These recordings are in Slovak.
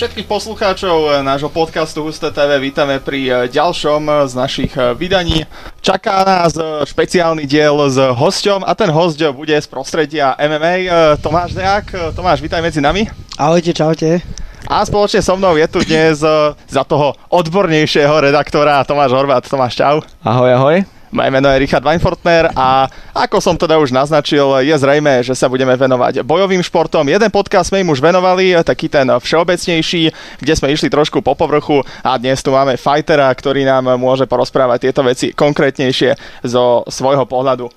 Všetkých poslucháčov nášho podcastu Husté TV vítame pri ďalšom z našich vydaní. Čaká nás špeciálny diel s hosťom a ten hosť bude z prostredia MMA. Tomáš Deák. Tomáš, vítaj medzi nami. Ahojte, čaute. A spoločne so mnou je tu dnes za toho odbornejšieho redaktora Tomáš Horváth. Tomáš, čau. Ahoj, ahoj. Moje meno je Richard Weinfortner a ako som teda už naznačil, je zrejmé, že sa budeme venovať bojovým športom. Jeden podcast sme im už venovali, taký ten všeobecnejší, kde sme išli trošku po povrchu a dnes tu máme fightera, ktorý nám môže porozprávať tieto veci konkrétnejšie zo svojho pohľadu.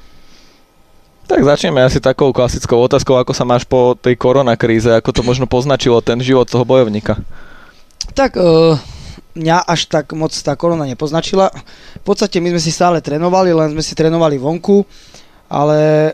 Tak začneme asi takou klasickou otázkou, ako sa máš po tej koronakríze, ako to možno poznačilo ten život toho bojovníka? Tak mňa až tak moc tá korona nepoznačila. V podstate my sme si stále trénovali, len sme si trénovali vonku, ale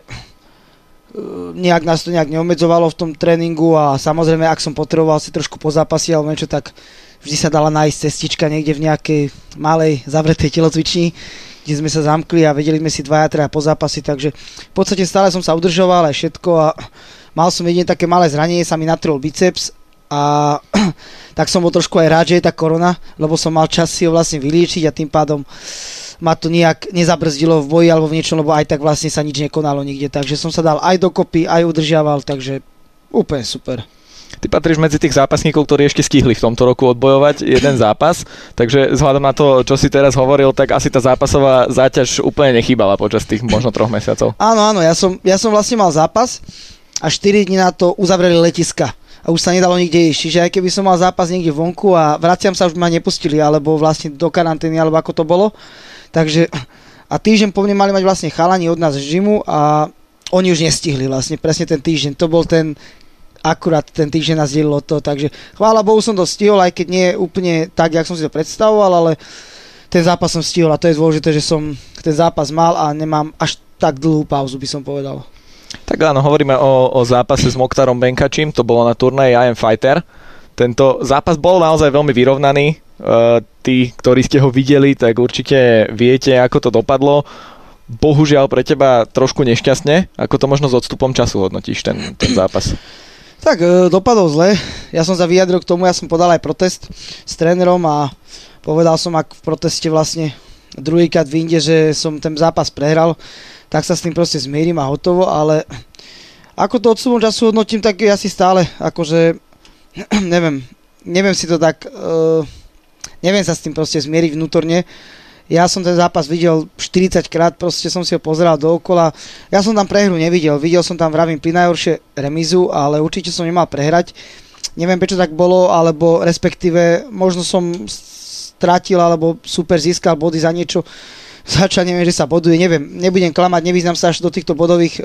nejak nás to nejak neobmedzovalo v tom tréningu a samozrejme, ak som potreboval si trošku pozápasiť alebo niečo, tak vždy sa dala nájsť cestička niekde v nejakej malej zavretej telocvični, kde sme sa zamkli a vedeli sme si dvaja, traja pozápasiť, takže v podstate stále som sa udržoval aj všetko a mal som jedine také malé zranenie, sa mi natrel biceps a tak som bol trošku aj rád, že je tá korona, lebo som mal čas si ho vlastne vyliečiť a tým pádom ma to nejak nezabrzdilo v boji alebo v niečom, lebo aj tak vlastne sa nič nekonalo nikde, takže som sa dal aj dokopy, aj udržiaval, takže úplne super. Ty patríš medzi tých zápasníkov, ktorí ešte stihli v tomto roku odbojovať jeden zápas, takže vzhľadom na to, čo si teraz hovoril, tak asi tá zápasová záťaž úplne nechýbala počas tých možno 3 mesiacov. Áno, ja som vlastne mal zápas a 4 dní na to uzavreli letiska. A už sa nedalo nikde ísť. Čiže aj keby som mal zápas niekde vonku a vraciam sa, už ma nepustili, alebo vlastne do karantény, alebo ako to bolo. Takže a týždeň po mne mali mať vlastne chalani od nás z gymu a oni už nestihli vlastne presne ten týždeň. To bol akurát ten týždeň nás delilo to, takže chvála Bohu som to stihol, aj keď nie úplne tak, jak som si to predstavoval, ale ten zápas som stihol a to je dôležité, že som ten zápas mal a nemám až tak dlhú pauzu, by som povedal. Tak áno, hovoríme o zápase s Moktarom Benkačím, to bolo na turnaji I Am Fighter. Tento zápas bol naozaj veľmi vyrovnaný. Tí, ktorí ste ho videli, tak určite viete, ako to dopadlo. Bohužiaľ pre teba trošku nešťastne. Ako to možno s odstupom času hodnotíš ten zápas? Tak dopadol zle. Ja som sa vyjadril k tomu, ja som podal aj protest s trénerom a povedal som, ak v proteste vlastne druhýkrát vyjde, že som ten zápas prehral, tak sa s tým proste zmierim a hotovo, ale ako to odstupom času hodnotím, tak ja si stále, akože, neviem si to tak, neviem sa s tým proste zmieriť vnútorne. Ja som ten zápas videl 40 krát, proste som si ho pozeral dookola. Ja som tam prehru nevidel, videl som tam vravím pri najhoršie remizu, ale určite som nemal prehrať. Neviem, prečo tak bolo, alebo respektíve možno som stratil, alebo super získal body za niečo, neviem, že sa boduje, nebudem klamať, nevyznám sa až do týchto bodových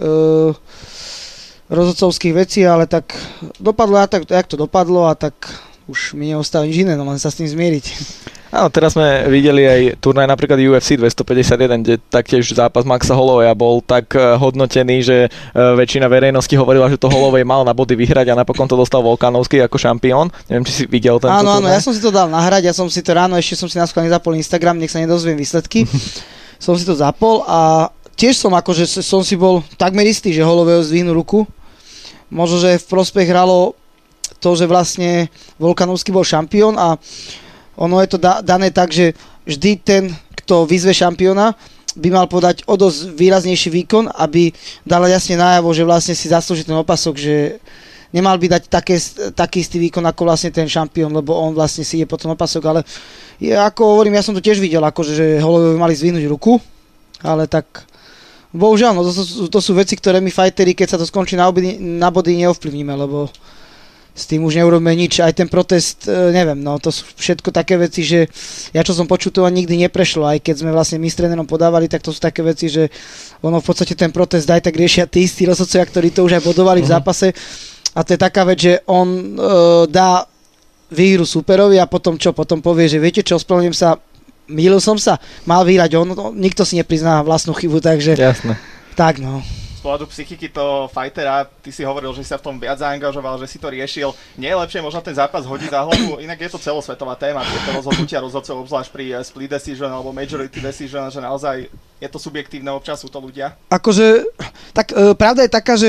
rozhodcovských vecí, ale tak dopadlo tak, jak to dopadlo a tak už mi neostáva nič iné, no len sa s tým zmieriť. Áno, teraz sme videli aj turnaj napríklad UFC 251, kde taktiež zápas Maxa Holloweya bol tak hodnotený, že väčšina verejnosti hovorila, že to Holloway mal na body vyhrať a napokon to dostal Volkanovský ako šampión. Neviem, či si videl tento turnaj. Áno, ja som si to dal nahrať, ja som si to ráno, ešte som si naskôr nezapol Instagram, nech sa nedozviem výsledky. Som si to zapol a tiež som akože som si bol takmer istý, že Holloway zdvihnú ruku. Možno, že v prospech hralo to, že vlastne Volkanovský bol šampión a ono je to dané tak, že vždy ten, kto vyzve šampióna, by mal podať o dosť výraznejší výkon, aby dala jasne najavo, že vlastne si zaslúži ten opasok, že nemal by dať taký istý výkon ako vlastne ten šampión, lebo on vlastne si ide po ten opasok, ale ako hovorím, ja som to tiež videl, akože, že Holloway mali zdvihnúť ruku, ale tak bohužiaľ, no to sú veci, ktoré my fighteri, keď sa to skončí na body, neovplyvníme, lebo s tým už neurobíme nič. Aj ten protest, neviem, no to sú všetko také veci, že ja čo som počul, to nikdy neprešlo, aj keď sme vlastne my s trénerom podávali, tak to sú také veci, že ono v podstate ten protest aj tak riešia tí istí rozhodcovia, ktorí to už aj bodovali v zápase a to je taká vec, že on dá výhru superovi a potom čo? Potom povie, že viete čo, ospravedlňujem sa, mýlil som sa, mal vyhrať on, nikto si neprizná vlastnú chybu, takže jasné. Tak no. Z pohľadu psychiky toho fightera, ty si hovoril, že si sa v tom viac zaangažoval, že si to riešil. Nie je lepšie možno ten zápas hodiť za hlavu? Inak je to celosvetová téma, tieto rozhodnutia rozhodcov, obzvlášť pri split decision alebo majority decision, že naozaj je to subjektívne, občas sú to ľudia. Akože, tak pravda je taká, že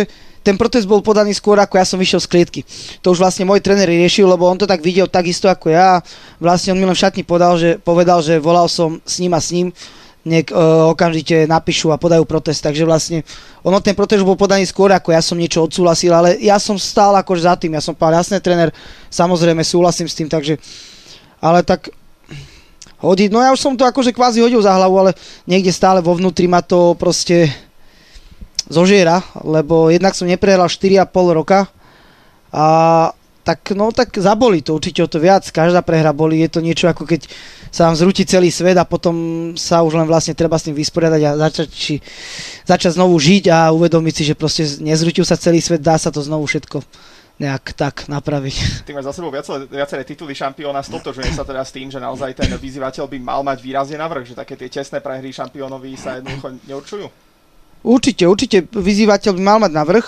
ten protest bol podaný skôr, ako ja som vyšiel z klietky. To už vlastne môj tréner riešil, lebo on to tak videl takisto ako ja. Vlastne on mi len v šatni povedal, že volal som s ním a s ním, nech okamžite napíšu a podajú protest. Takže vlastne ten protest bol podaný skôr, ako ja som niečo odsúhlasil, ale ja som stál akože za tým. Ja som povedal, jasné, tréner, samozrejme súhlasím s tým, takže... Ale tak... hodiť, no ja už som to akože kvázi hodil za hlavu, ale niekde stále vo vnútri ma to proste... zožiera, lebo jednak som neprehral 4,5 roka a tak zabolí to určite o to viac, každá prehra bolí, je to niečo ako keď sa vám zrúti celý svet a potom sa už len vlastne treba s tým vysporiadať a začať znovu žiť a uvedomiť si, že proste nezrútil sa celý svet, dá sa to znovu všetko nejak tak napraviť. Ty máš za sebou viaceré tituly šampióna, stotožuje sa teda s tým, že naozaj ten vyzývateľ by mal mať výrazne navrch, že také tie tesné prehry šampiónovi sa jednoducho neurčujú? Určite, vyzývateľ by mal mať navrch.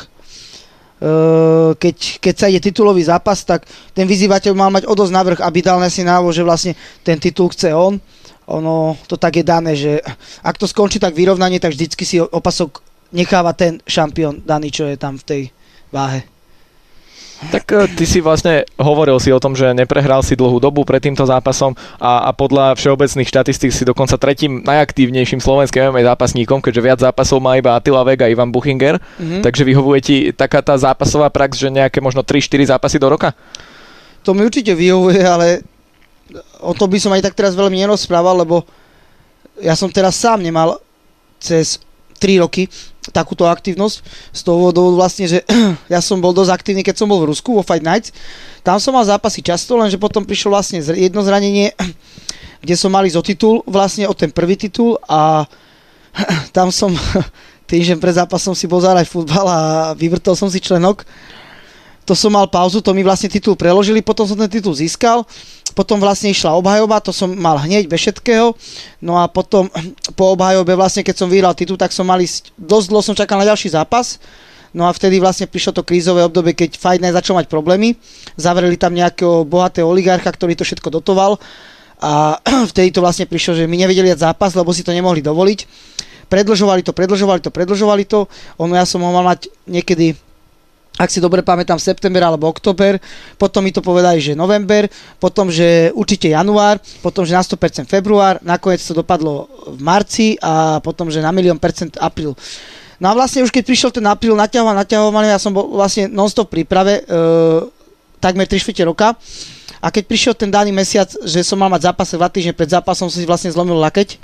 Keď sa ide titulový zápas, tak ten vyzývateľ mal mať o dosť navrch, aby dal si návo, že vlastne ten titul chce on. Ono to tak je dané, že ak to skončí tak vyrovnanie, tak vždycky si opasok necháva ten šampión daný, čo je tam v tej váhe. Tak ty si vlastne hovoril si o tom, že neprehral si dlhú dobu pred týmto zápasom a podľa všeobecných štatistík si dokonca tretím najaktívnejším slovenským MMA zápasníkom, keďže viac zápasov má iba Attila Vega a Ivan Buchinger. Takže vyhovuje ti taká tá zápasová prax, že nejaké možno 3-4 zápasy do roka? To mi určite vyhovuje, ale o to by som aj tak teraz veľmi nerozprával, lebo ja som teraz sám nemal cez 3 roky takúto aktívnosť z toho dôvodu vlastne, že ja som bol dosť aktívny, keď som bol v Rusku vo Fight Nights. Tam som mal zápasy často, lenže potom prišlo vlastne jedno zranenie, kde som mal ísť o titul, vlastne o ten prvý titul a tam som týždeň pred zápasom si bol zahrať futbal a vyvrtol som si členok. To som mal pauzu, to mi vlastne titul preložili, potom som ten titul získal, potom vlastne išla obhajoba, to som mal hneď bez všetkého, no a potom po obhajobe vlastne, keď som vyhral titul, tak som mal ísť, dosť dlho som čakal na ďalší zápas, no a vtedy vlastne prišlo to krízové obdobie, keď Fight Night začal mať problémy, zavreli tam nejakého bohatého oligarcha, ktorý to všetko dotoval a vtedy to vlastne prišlo, že my nevedeli dať zápas, lebo si to nemohli dovoliť, predĺžovali to, ono ja som ho mal mať niekedy, ak si dobre pamätám, september alebo október, potom mi to povedali, že november, potom, že určite január, potom, že na 100% február, nakoniec to dopadlo v marci a potom, že na 1,000,000% apríl. No a vlastne už keď prišiel ten apríl, naťahovali, ja som bol vlastne non-stop v príprave, takmer 3/4 roka a keď prišiel ten daný mesiac, že som mal mať zápas 2 týždne pred zápasom, som si vlastne zlomil lakeť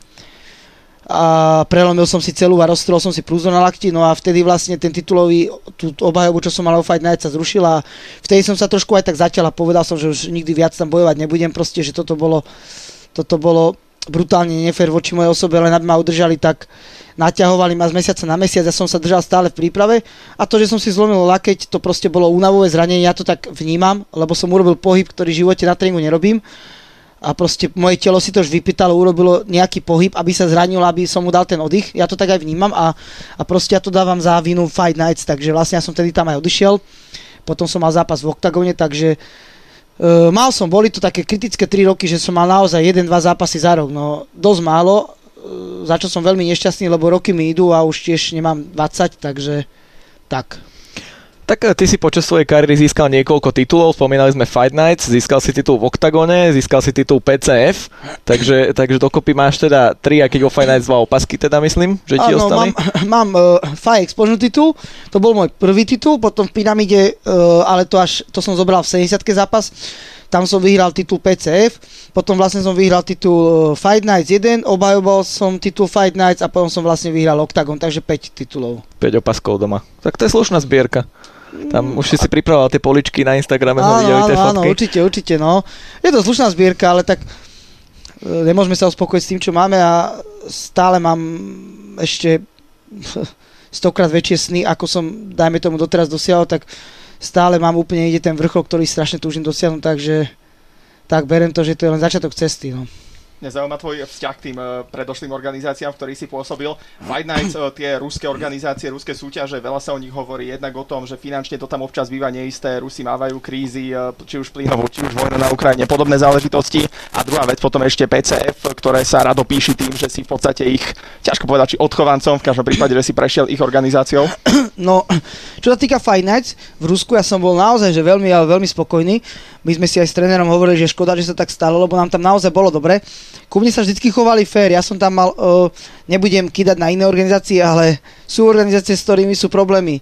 a prelomil som si celú a rozstrel som si prúzor na lakti, no a vtedy vlastne ten titulový, tú obhajobu, čo som mal o Fight Night, sa zrušila a vtedy som sa trošku aj tak zatiaľ a povedal som, že už nikdy viac tam bojovať nebudem, proste, že toto bolo brutálne nefér voči mojej osobe, len aby ma udržali, tak naťahovali ma z mesiaca na mesiac, ja som sa držal stále v príprave a to, že som si zlomil lakeť, to proste bolo únavové zranenie, ja to tak vnímam, lebo som urobil pohyb, ktorý v živote na tréningu nerobím. A proste moje telo si to už vypýtalo, urobilo nejaký pohyb, aby sa zranilo, aby som mu dal ten oddych. Ja to tak aj vnímam a proste ja to dávam za vinu Fight Nights, takže vlastne ja som tedy tam aj odišiel. Potom som mal zápas v Oktagone, takže boli to také kritické 3 roky, že som mal naozaj 1-2 zápasy za rok. No dosť málo, za čo som veľmi nešťastný, lebo roky mi idú a už tiež nemám 20, takže tak. Tak ty si počas svojej kariéry získal niekoľko titulov, spomínali sme Fight Nights, získal si titul v Oktagone, získal si titul PCF, takže dokopy máš teda 3, a keď vo Fight Nights 2 opasky teda myslím, že ti ostali? Mám Fight Explosion titul, to bol môj prvý titul, potom v Pyramide, ale to som zobral v 70-ke zápas, tam som vyhral titul PCF, potom vlastne som vyhral titul Fight Nights 1, obhajoval som titul Fight Nights a potom som vlastne vyhral Octagon, takže 5 titulov. 5 opaskov doma. Tak to je slušná zbierka. Tam už si pripravoval tie poličky na Instagrame, sme videli tie fotky. Áno, určite, no. Je to slušná zbierka, ale tak nemôžeme sa uspokojiť s tým, čo máme a stále mám ešte 100-krát väčšie sny, ako som, dajme tomu, doteraz dosiahol, tak stále mám úplne ten vrchol, ktorý strašne túžim dosiahnuť, takže tak beriem to, že to je len začiatok cesty, no. Mňa zaujíma tvoj vzťah k tým predošlým organizáciám, v ktorých si pôsobil. Fight Nights, tie ruské organizácie, ruské súťaže, veľa sa o nich hovorí jednak o tom, že finančne to tam občas býva neisté, Rusi mávajú krízy, či už plynovú, či už vojna na Ukrajine, podobné záležitosti. A druhá vec potom ešte PCF, ktoré sa rado píši tým, že si v podstate ich, ťažko povedať, či odchovancom, v každom prípade, že si prešiel ich organizáciou. No, čo sa týka Fight Nights, v Rusku ja som bol naozaj že veľmi, ale veľmi spokojný. My sme si aj s trénerom hovorili, že škoda, že sa tak stalo, lebo nám tam naozaj bolo dobre. Ku mne sa vždycky chovali fair, ja som tam mal, nebudem kýdať na iné organizácie, ale sú organizácie, s ktorými sú problémy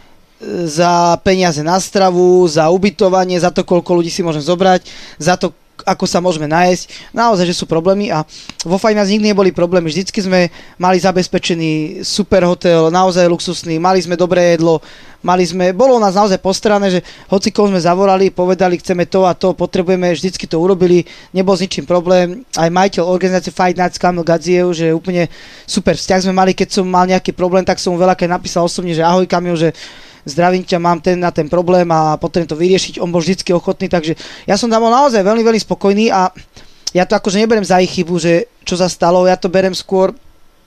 za peniaze na stravu, za ubytovanie, za to, koľko ľudí si môžem zobrať, za to, ako sa môžeme nájsť. Naozaj, že sú problémy a vo Fight Nights nikdy neboli problémy. Vždycky sme mali zabezpečený super hotel, naozaj luxusný, mali sme dobré jedlo, bolo u nás naozaj postarané, že hoci koho sme zavolali, povedali, chceme to a to, potrebujeme, vždycky to urobili, nebol s ničím problém. Aj majiteľ organizácie Fight Nights Kamil Gadziev, že úplne super vzťah sme mali, keď som mal nejaký problém, tak som mu veľakrát napísal osobne, že ahoj Kamil, že zdravím ťa, mám ten problém a potrebujem to vyriešiť, on bol vždycky ochotný, takže ja som tam bol naozaj veľmi, veľmi spokojný a ja to akože neberiem za ich chybu, že čo sa stalo, ja to berem skôr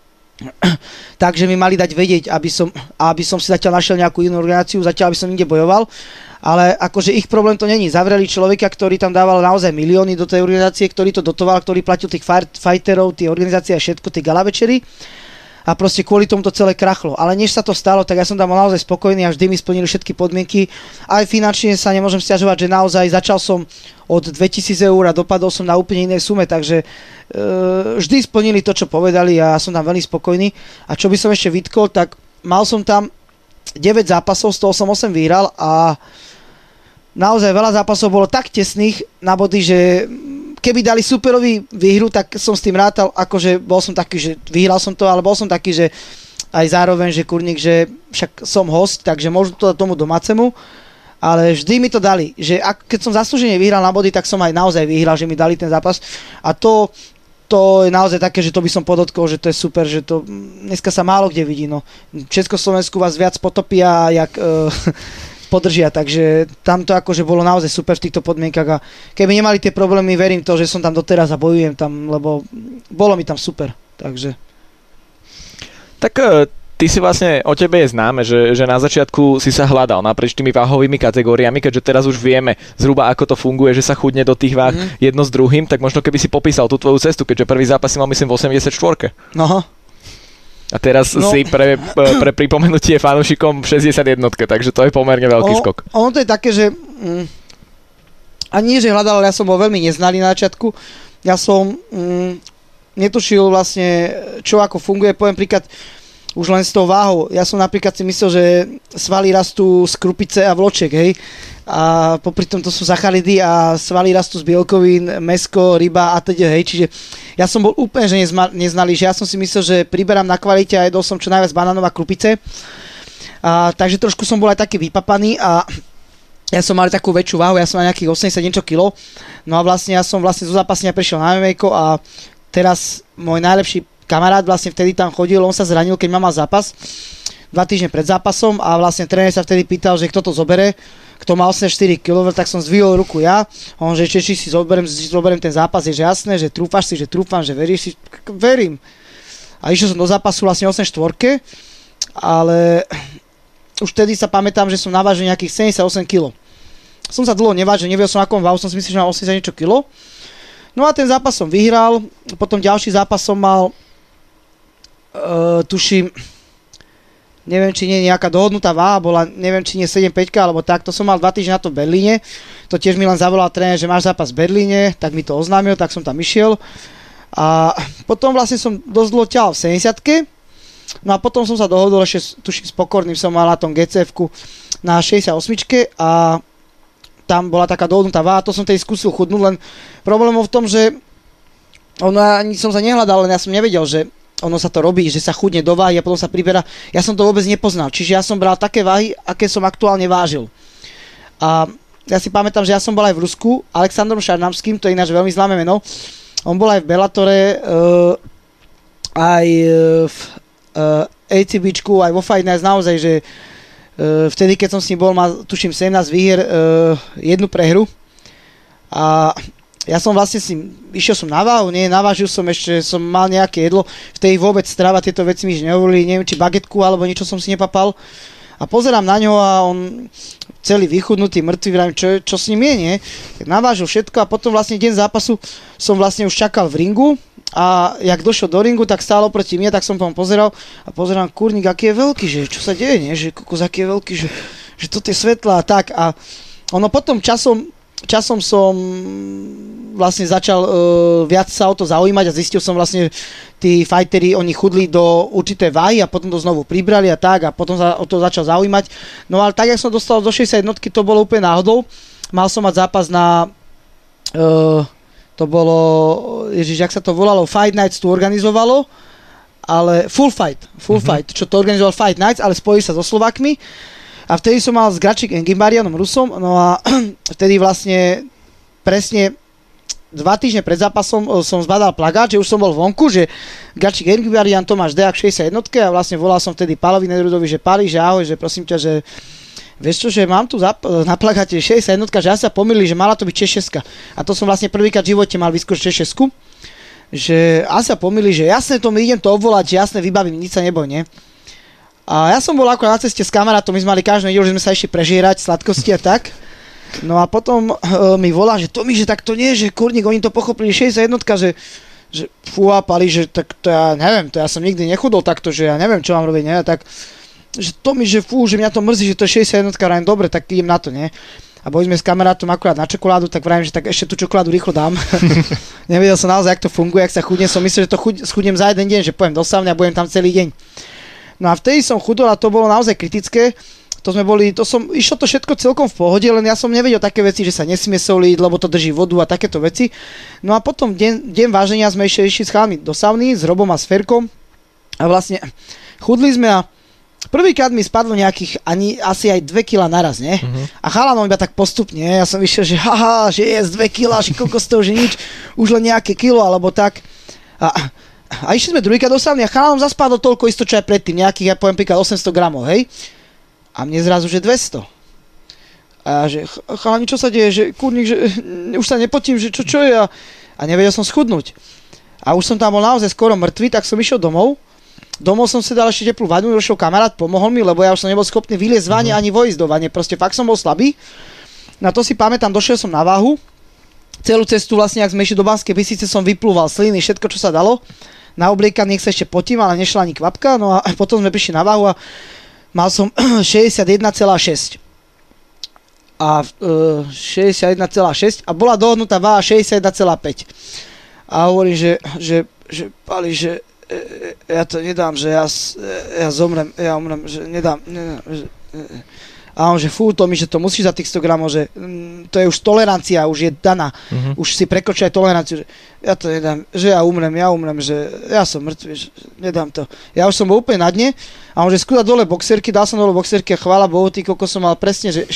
takže mi mali dať vedieť, aby som si zatiaľ našiel nejakú inú organizáciu, zatiaľ aby som inde bojoval, ale akože ich problém to není. Zavreli človeka, ktorý tam dával naozaj milióny do tej organizácie, ktorý to dotoval, ktorý platil tých fighterov, tie organizácie a všetko, tie gala večery. A proste kvôli tomu to celé krachlo. Ale než sa to stalo, tak ja som tam bol naozaj spokojný a vždy mi splnili všetky podmienky. Aj finančne sa nemôžem sťažovať, že naozaj začal som od 2000 eur a dopadol som na úplne inej sume, takže vždy splnili to, čo povedali a ja som tam veľmi spokojný. A čo by som ešte vytkol, tak mal som tam 9 zápasov, z toho som 8 vyhral a naozaj veľa zápasov bolo tak tesných na body, že keby dali superový výhru, tak som s tým rátal, akože bol som taký, že vyhral som to, ale bol som taký, že aj zároveň, že kurník, že však som host, takže môžu to dať tomu domácemu, ale vždy mi to dali, že keď som zaslúžene vyhral na body, tak som aj naozaj vyhral, že mi dali ten zápas a to je naozaj také, že to by som podotkol, že to je super, že to dneska sa málo kde vidí, no. V Československu vás viac potopia, jak podržia, takže tam to akože bolo naozaj super v týchto podmienkach a keby nemali tie problémy, verím to, že som tam doteraz a bojujem tam, lebo bolo mi tam super, takže. Tak ty si vlastne, o tebe je známe, že na začiatku si sa hľadal naprieč tými váhovými kategóriami, keďže teraz už vieme zhruba ako to funguje, že sa chudne do tých váh jedno s druhým, tak možno keby si popísal tú tvoju cestu, keďže prvý zápas si mal myslím v 84. No. A teraz si pre pripomenutie fanúšikom v 61, takže to je pomerne veľký skok. Ono to je také, že ani nie, že hľadal, ale ja som bol veľmi neznalý na začiatku. Ja som netušil vlastne, čo ako funguje. Poviem príklad, už len s tou váhou. Ja som napríklad si myslel, že svaly rastú z krupice a vločiek, hej. A popri tom to sú sacharidy a svaly rastú z bielkovín, mäsko, ryba a teda, hej. Čiže ja som bol úplne že neznalý, že ja som si myslel, že priberám na kvalite a jedol som čo najviac banánov a krupice. Takže trošku som bol aj taký vypapaný a ja som mal takú väčšiu váhu, ja som mal nejakých 80 niečo kilo. No a vlastne ja som zo zápasenia prešiel na MMA-ko a teraz môj najlepší kamarát vlastne vtedy tam chodil, on sa zranil, keď mal zápas 2 týždne pred zápasom a vlastne tréner sa vtedy pýtal, že kto to zobere, kto má 84 kg, tak som zdvihol ruku ja, on že či si zoberiem ten zápas, je že jasné, že trúfaš si, že trúfam, že veríš si, verím. A išiel som do zápasu vlastne 8-4, ale už vtedy sa pamätám, že som navážil nejakých 78 kg. Som sa dlho nevážil, nevedel som akom váhu, som si myslel, že mám 80 niečo kilo. No a ten zápas som vyhral, potom ďalší zápas som mal tuším, neviem, či nie je nejaká dohodnutá váha, bola, neviem, či nie 7-5 alebo tak, to som mal 2 týždne na to v Berlíne, to tiež mi len zavolal tréner, že máš zápas v Berlíne, tak mi to oznámil, tak som tam išiel a potom vlastne som dosť dlho ťahal v 70-ke, no a potom som sa dohodol ešte, tuším, s Pokorným som mal na tom GCF-ku na 68-čke a tam bola taká dohodnutá váha, to som tedy skúsil chudnúť, len problém v tom, že ani som sa nehľadal, len ja som nevedel, že ono sa to robí, že sa chudne do váhy a potom sa priberá. Ja som to vôbec nepoznal, čiže ja som bral také váhy, aké som aktuálne vážil. A ja si pamätám, že ja som bol aj v Rusku, Alexandrom Šarnamským, to je ináč veľmi známe meno. On bol aj v Bellatore, aj v ACBčku, aj vo Fight Nights, naozaj, že vtedy, keď som s ním bol, mal tuším 17 výhier, 1 prehru. A ja som vlastne išiel som na váhu, navážil som ešte, som mal nejaké jedlo, vtedy vôbec strava, tieto veci mi nehovorili, neviem, či bagetku alebo niečo som si nepapal. A pozerám na ňo a on celý vychudnutý, mŕtvý, vrajím, čo s ním je, nie? Tak navážil všetko a potom vlastne deň zápasu som vlastne už čakal v ringu a jak došiel do ringu, tak stál oproti mne, tak som po ňom pozeral a pozerám, kurník, aký je veľký, že čo sa deje, nie? Že kokos, aký je veľký, že toto je svetla a tak. A ono potom časom som vlastne začal viac sa o to zaujímať a zistil som vlastne, tí fighteri, oni chudli do určité váhy a potom to znovu pribrali a tak a potom sa o to začal zaujímať. No ale tak, jak som dostal do 61, to bolo úplne náhodou. Mal som mať zápas na, to bolo, ježiš, jak sa to volalo, Fight Nights tu organizovalo, ale Full Fight, čo to organizoval Fight Nights, ale spojili sa so Slovakmi. A vtedy som mal s Gračik Engimbarianom Rusom, no a vtedy vlastne presne 2 týždne pred zápasom som zbadal plagát, že už som bol vonku, že Gračik Engimbarian Tomáš Deák 61 a vlastne volal som vtedy Pálovi Nedrudovi, že Páli, že ahoj, že prosím ťa, že vieš čo, že mám tu na plagáte 61, že ja sa pomýlili, že mala to byť Češeska. A to som vlastne prvýkrát v živote mal vyskúšať Češesku, že asi sa pomýlili, že jasne to mi idem to obvolať, že jasne vybavím, nič sa neboj, nie? A ja som bol ako na ceste s kamarátom, my sme mali každú nedelu, že sme sa išli prežierať, sladkosti a tak. No a potom mi volá, že Tomi, že tak to nie, že kurník, oni to pochopili, 61, že fúha, Pali, že tak to ja neviem, to ja som nikdy nechudol takto, že ja neviem, čo mám robiť, ne? Tak, že Tomi, že fú, že mňa to mrzí, že to je 61, rájem, dobre, tak idem na to, ne? A boli sme s kamarátom akurát na čokoládu, tak vravím, že tak ešte tú čokoládu rýchlo dám. Nevedel som naozaj, jak to funguje, jak sa chudne, som myslel, že to schudnem za jeden deň, že pojem do sávne a budem tam celý deň. No a vtedy som chudol a to bolo naozaj kritické. Išlo to všetko celkom v pohode, len ja som nevedel také veci, že sa nesmie soliť, lebo to drží vodu a takéto veci. No a potom deň váženia sme išli s chalami do sauny, s Robom a s Ferkom a vlastne chudli sme a prvýkrát mi spadlo nejakých asi aj 2 kg naraz, ne? A chalanom iba tak postupne, ja som išiel, že haha, že je 2 kg, že koľko z toho, že nič, už len nejaké kilo alebo tak. A išli sme druhýkrát do sauny a chalanom zaspadlo toľko isto, čo aj predtým, nejakých, ja poviem príklad 800 gramov, hej? A mne zrazu, že 200. A ja, že chalani, čo sa deje, že kurník, že už sa nepotím, že čo je a nevedel som schudnúť. A už som tam bol naozaj skoro mŕtvý, tak som išiel domov. Domov som si dal ešte teplú vanu, došiel kamarát, pomohol mi, lebo ja už som nebol schopný vyliezť z vane ani vojsť do vane, proste fakt som bol slabý. Na to si pamätám, došiel som na váhu. Celú cestu vlastne, ak sme išli do Banskej Bystrice, som vyplúval sliny, všetko, čo sa dalo. Na obliekaných sa ešte potím, ale nešla ani kvapka, no a potom sme prišli na váhu a mal som 61,6 a 61,6 a bola dohodnutá váha 61,5 a hovorím, že Pali, že ja to nedám, že ja zomrem, ja umrem, že nedám že, a on, že fú, to mi, že to musíš za tých 100 gramov, že to je už tolerancia, už je daná, už si prekročil aj toleranciu, že ja to nedám, že ja umrem, že ja som mŕtvy, že nedám to. Ja už som bol úplne na dne a on, že skúda dole boxerky, dal som dole boxerky a chvála Bohu, ty koľko som mal presne, že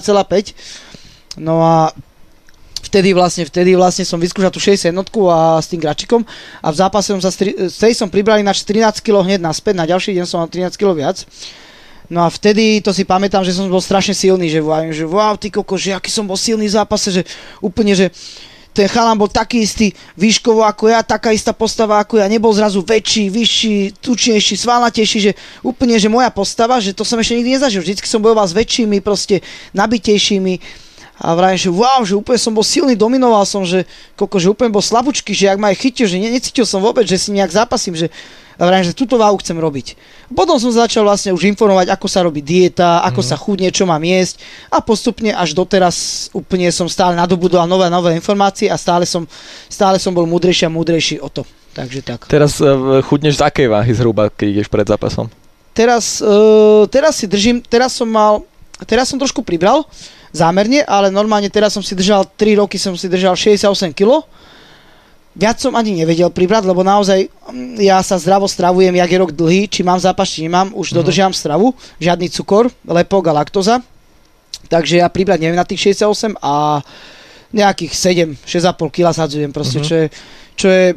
61,5. No a vtedy vlastne som vyskúšal tú 61 a s tým Gračikom a v zápase som pribral ináč 13 kg hneď naspäť, na ďalší deň som mal 13 kg viac. No a vtedy to si pamätám, že som bol strašne silný, že wow, ty koko, že aký som bol silný v zápase, že úplne, že ten chalan bol taký istý výškovo ako ja, taká istá postava ako ja, nebol zrazu väčší, vyšší, tučnejší, svalnatejší, že úplne, že moja postava, že to som ešte nikdy nezažil, vždycky som bojoval s väčšími, proste nabitejšími a vravím, že wow, že úplne som bol silný, dominoval som, že koko, že úplne bol slabúčky, že ak ma aj chytil, že necítil som vôbec, že si nejak zápasím, že a vrajím, že túto váhu chcem robiť. Potom som začal vlastne už informovať, ako sa robí dieta, ako sa chudne, čo mám jesť a postupne až doteraz úplne som stále nadobudol nové informácie a stále som bol múdrejší a múdrejší o to. Takže tak. Teraz chudneš z akej váhy zhruba, keď ideš pred zápasom? Teraz si držím, teraz som trošku pribral zámerne, ale normálne teraz som si držal 3 roky som si držal 68 kg. Viac som ani nevedel pribrať, lebo naozaj ja sa zdravo stravujem, jak je rok dlhý, či mám zápas, či nemám, už dodržiavam stravu, žiadny cukor, lepok a laktóza. Takže ja pribrať neviem na tých 68 a nejakých 6,5 kg sadzujem proste, čo je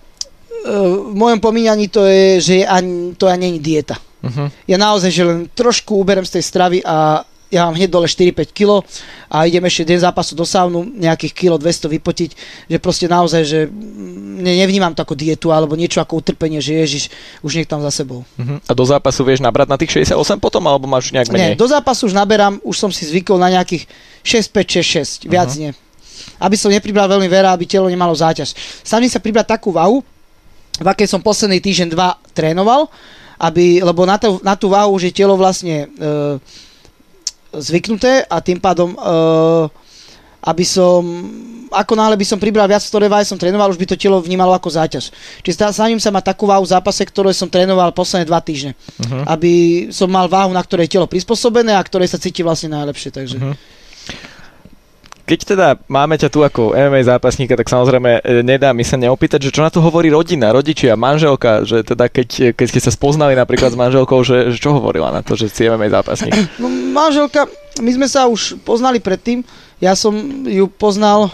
v mojom pomíňaní to je, že to ani nie je dieta. Ja naozaj, že len trošku uberem z tej stravy a ja mám hneď dole 4-5 kg a idem ešte deň zápasu do saunu, nejakých kilo 200 vypotiť, že proste naozaj, že nevnímam to ako dietu alebo niečo ako utrpenie, že Ježiš, už nech tam za sebou. A do zápasu vieš nabrať na tých 68 potom, alebo máš nejak menej? Nie, do zápasu už naberám, už som si zvykol na nejakých 6-5-6-6, viac nie. Aby som nepribral veľmi veľa, aby telo nemalo záťaž. Snažím sa pribrať takú váhu, v akej som posledný týždeň 2 trénoval, lebo na tú váhu už je telo vlastne zvyknuté a tým pádom aby som, ako náhle by som pribral viac, ktoré váhy som trénoval, už by to telo vnímalo ako záťaž. Čiže snažím sa mať takú váhu v zápase, ktoré som trénoval posledné 2 týždne. Aby som mal váhu, na ktorej je telo prispôsobené a ktorej sa cíti vlastne najlepšie. Takže. Keď teda máme ťa tu ako MMA zápasníka, tak samozrejme nedá mi sa neopýtať, že čo na to hovorí rodina, rodičia, manželka, že teda keď ste sa spoznali napríklad s manželkou, že čo hovorila na to, že si MMA zápasník? No, manželka, my sme sa už poznali predtým, ja som ju poznal,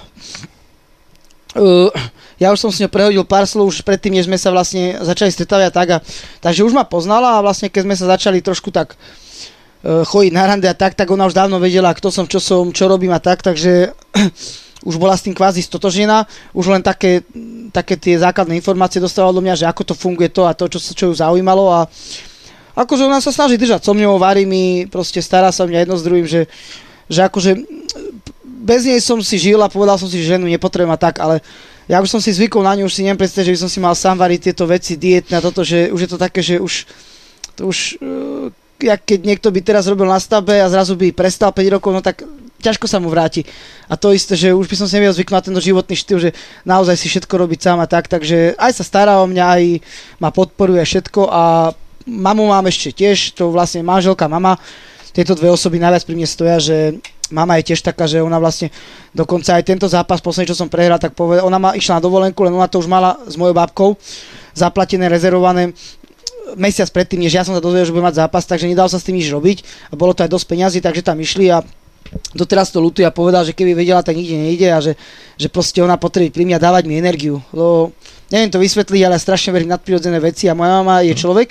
ja už som s ňou prehodil pár slov už predtým, než sme sa vlastne začali stretávať takže už ma poznala a vlastne keď sme sa začali trošku tak chodiť na rande a tak ona už dávno vedela, kto som, čo robím a tak, takže už bola s tým kvázi stotožnená, už len také tie základné informácie dostávala do mňa, že ako to funguje to a to, čo ju zaujímalo a akože ona sa snaží držať so mňou, varí mi, proste stará sa mňa jedno s druhým, že akože bez nej som si žil a povedal som si, že ženu nepotrebujem a tak, ale ja už som si zvykol na ňu, už si neviem predstaviť, že by som si mal sám variť tieto veci, dietné a toto, že už je to také, že už jak keď niekto by teraz robil na stavbe a zrazu by prestal 5 rokov, no tak ťažko sa mu vráti. A to isté, že už by som si nevedel zvyknúť na tento životný štýl, že naozaj si všetko robiť sám a tak, takže aj sa stará o mňa, aj ma podporuje všetko a mamu mám ešte tiež, to vlastne manželka, mama, tieto dve osoby najviac pri mne stoja, že mama je tiež taká, že ona vlastne dokonca aj tento zápas posledný, čo som prehral, tak ona išla na dovolenku, len ona to už mala s mojou babkou zaplatené, rezervované mesiac predtým, než ja som sa dozvedel, že budem mať zápas, takže nedal sa s tým nič robiť a bolo to aj dosť peňazí, takže tam išli a doteraz to ľutuje a povedal, že keby vedela, tak nikde nejde a že proste ona potrebuje pri mňa dávať mi energiu. Neviem to vysvetliť, ale strašne verím nadprirodzené veci a moja mama je človek,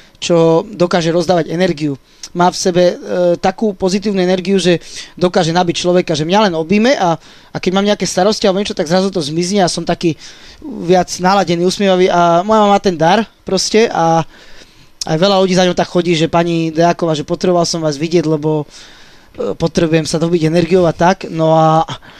čo dokáže rozdávať energiu. Má v sebe takú pozitívnu energiu, že dokáže nabiť človeka, že mňa len objíme a keď mám nejaké starosti alebo niečo, tak zrazu to zmizne a som taký viac naladený, usmievavý a moja mama má ten dar proste a aj veľa ľudí za ňou tak chodí, že pani Deáková, že potreboval som vás vidieť, lebo potrebujem sa dobiť energiou a tak. No a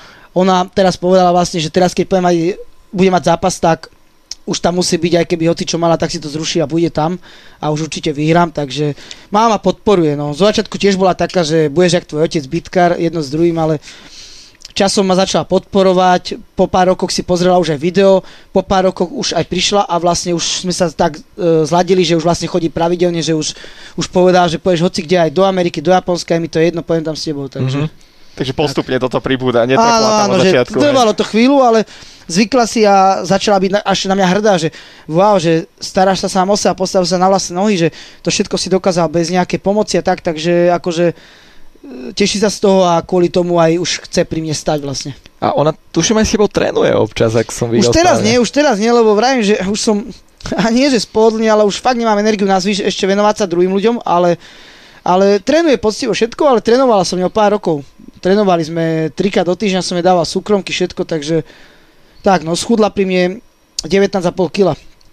ona teraz povedala vlastne, že teraz keď bude mať zápas, tak už tam musí byť, aj keby hoci čo mala, tak si to zruší a bude tam a už určite vyhrám, takže máma podporuje. No. Z začiatku tiež bola taká, že budeš jak tvoj otec bitkár, jedno s druhým, ale časom ma začala podporovať, po pár rokoch si pozrela už aj video, po pár rokoch už aj prišla a vlastne už sme sa tak zladili, že už vlastne chodí pravidelne, že už povedala, že pôjdeš hoci kde aj do Ameriky, do Japonska, mi to je jedno, poviem tam s tebou, takže... Takže postupne toto pribúda, netrpela tam od začiatku. Trvalo to chvíľu, ale zvykla si a začala byť až na mňa hrdá, že wow, že staráš sa sám o seba, postavil sa na vlastné nohy, že to všetko si dokázal bez nejakej pomoci a tak, takže akože teší sa z toho a kvôli tomu aj už chce pri mne stať vlastne. A ona tuším aj s tebou trénuje občas, ak som videl. Už teraz nie, lebo vravím, že už som, a nie že spodlný, ale už fakt nemám energiu na zvyš ešte venovať sa druhým ľuďom, ale trénuje poctivo všetko, ale trénovala som ňou pár rokov. Trénovali sme 3-krát do týždňa, som jej dával súkromky, všetko, takže tak, no schudla pri mne 19,5 kg.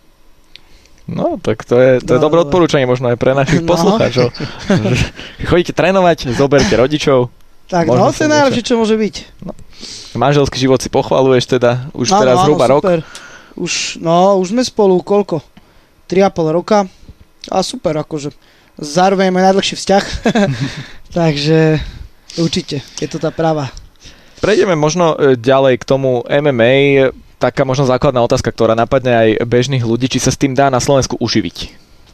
No, tak to je dobré odporúčanie možno aj pre našich poslucháčov. Chodíte trénovať, zoberte rodičov. Tak, no, to je najlepšie, čo môže byť. No. Manželský život si pochvaluješ teda, už teraz zhruba rok. Už sme spolu koľko? 3,5 roka a super, akože. Zároveň je môj najdlhší vzťah, takže určite, je to tá práva. Prejdeme možno ďalej k tomu MMA. Taká možno základná otázka, ktorá napadne aj bežných ľudí, či sa s tým dá na Slovensku uživiť?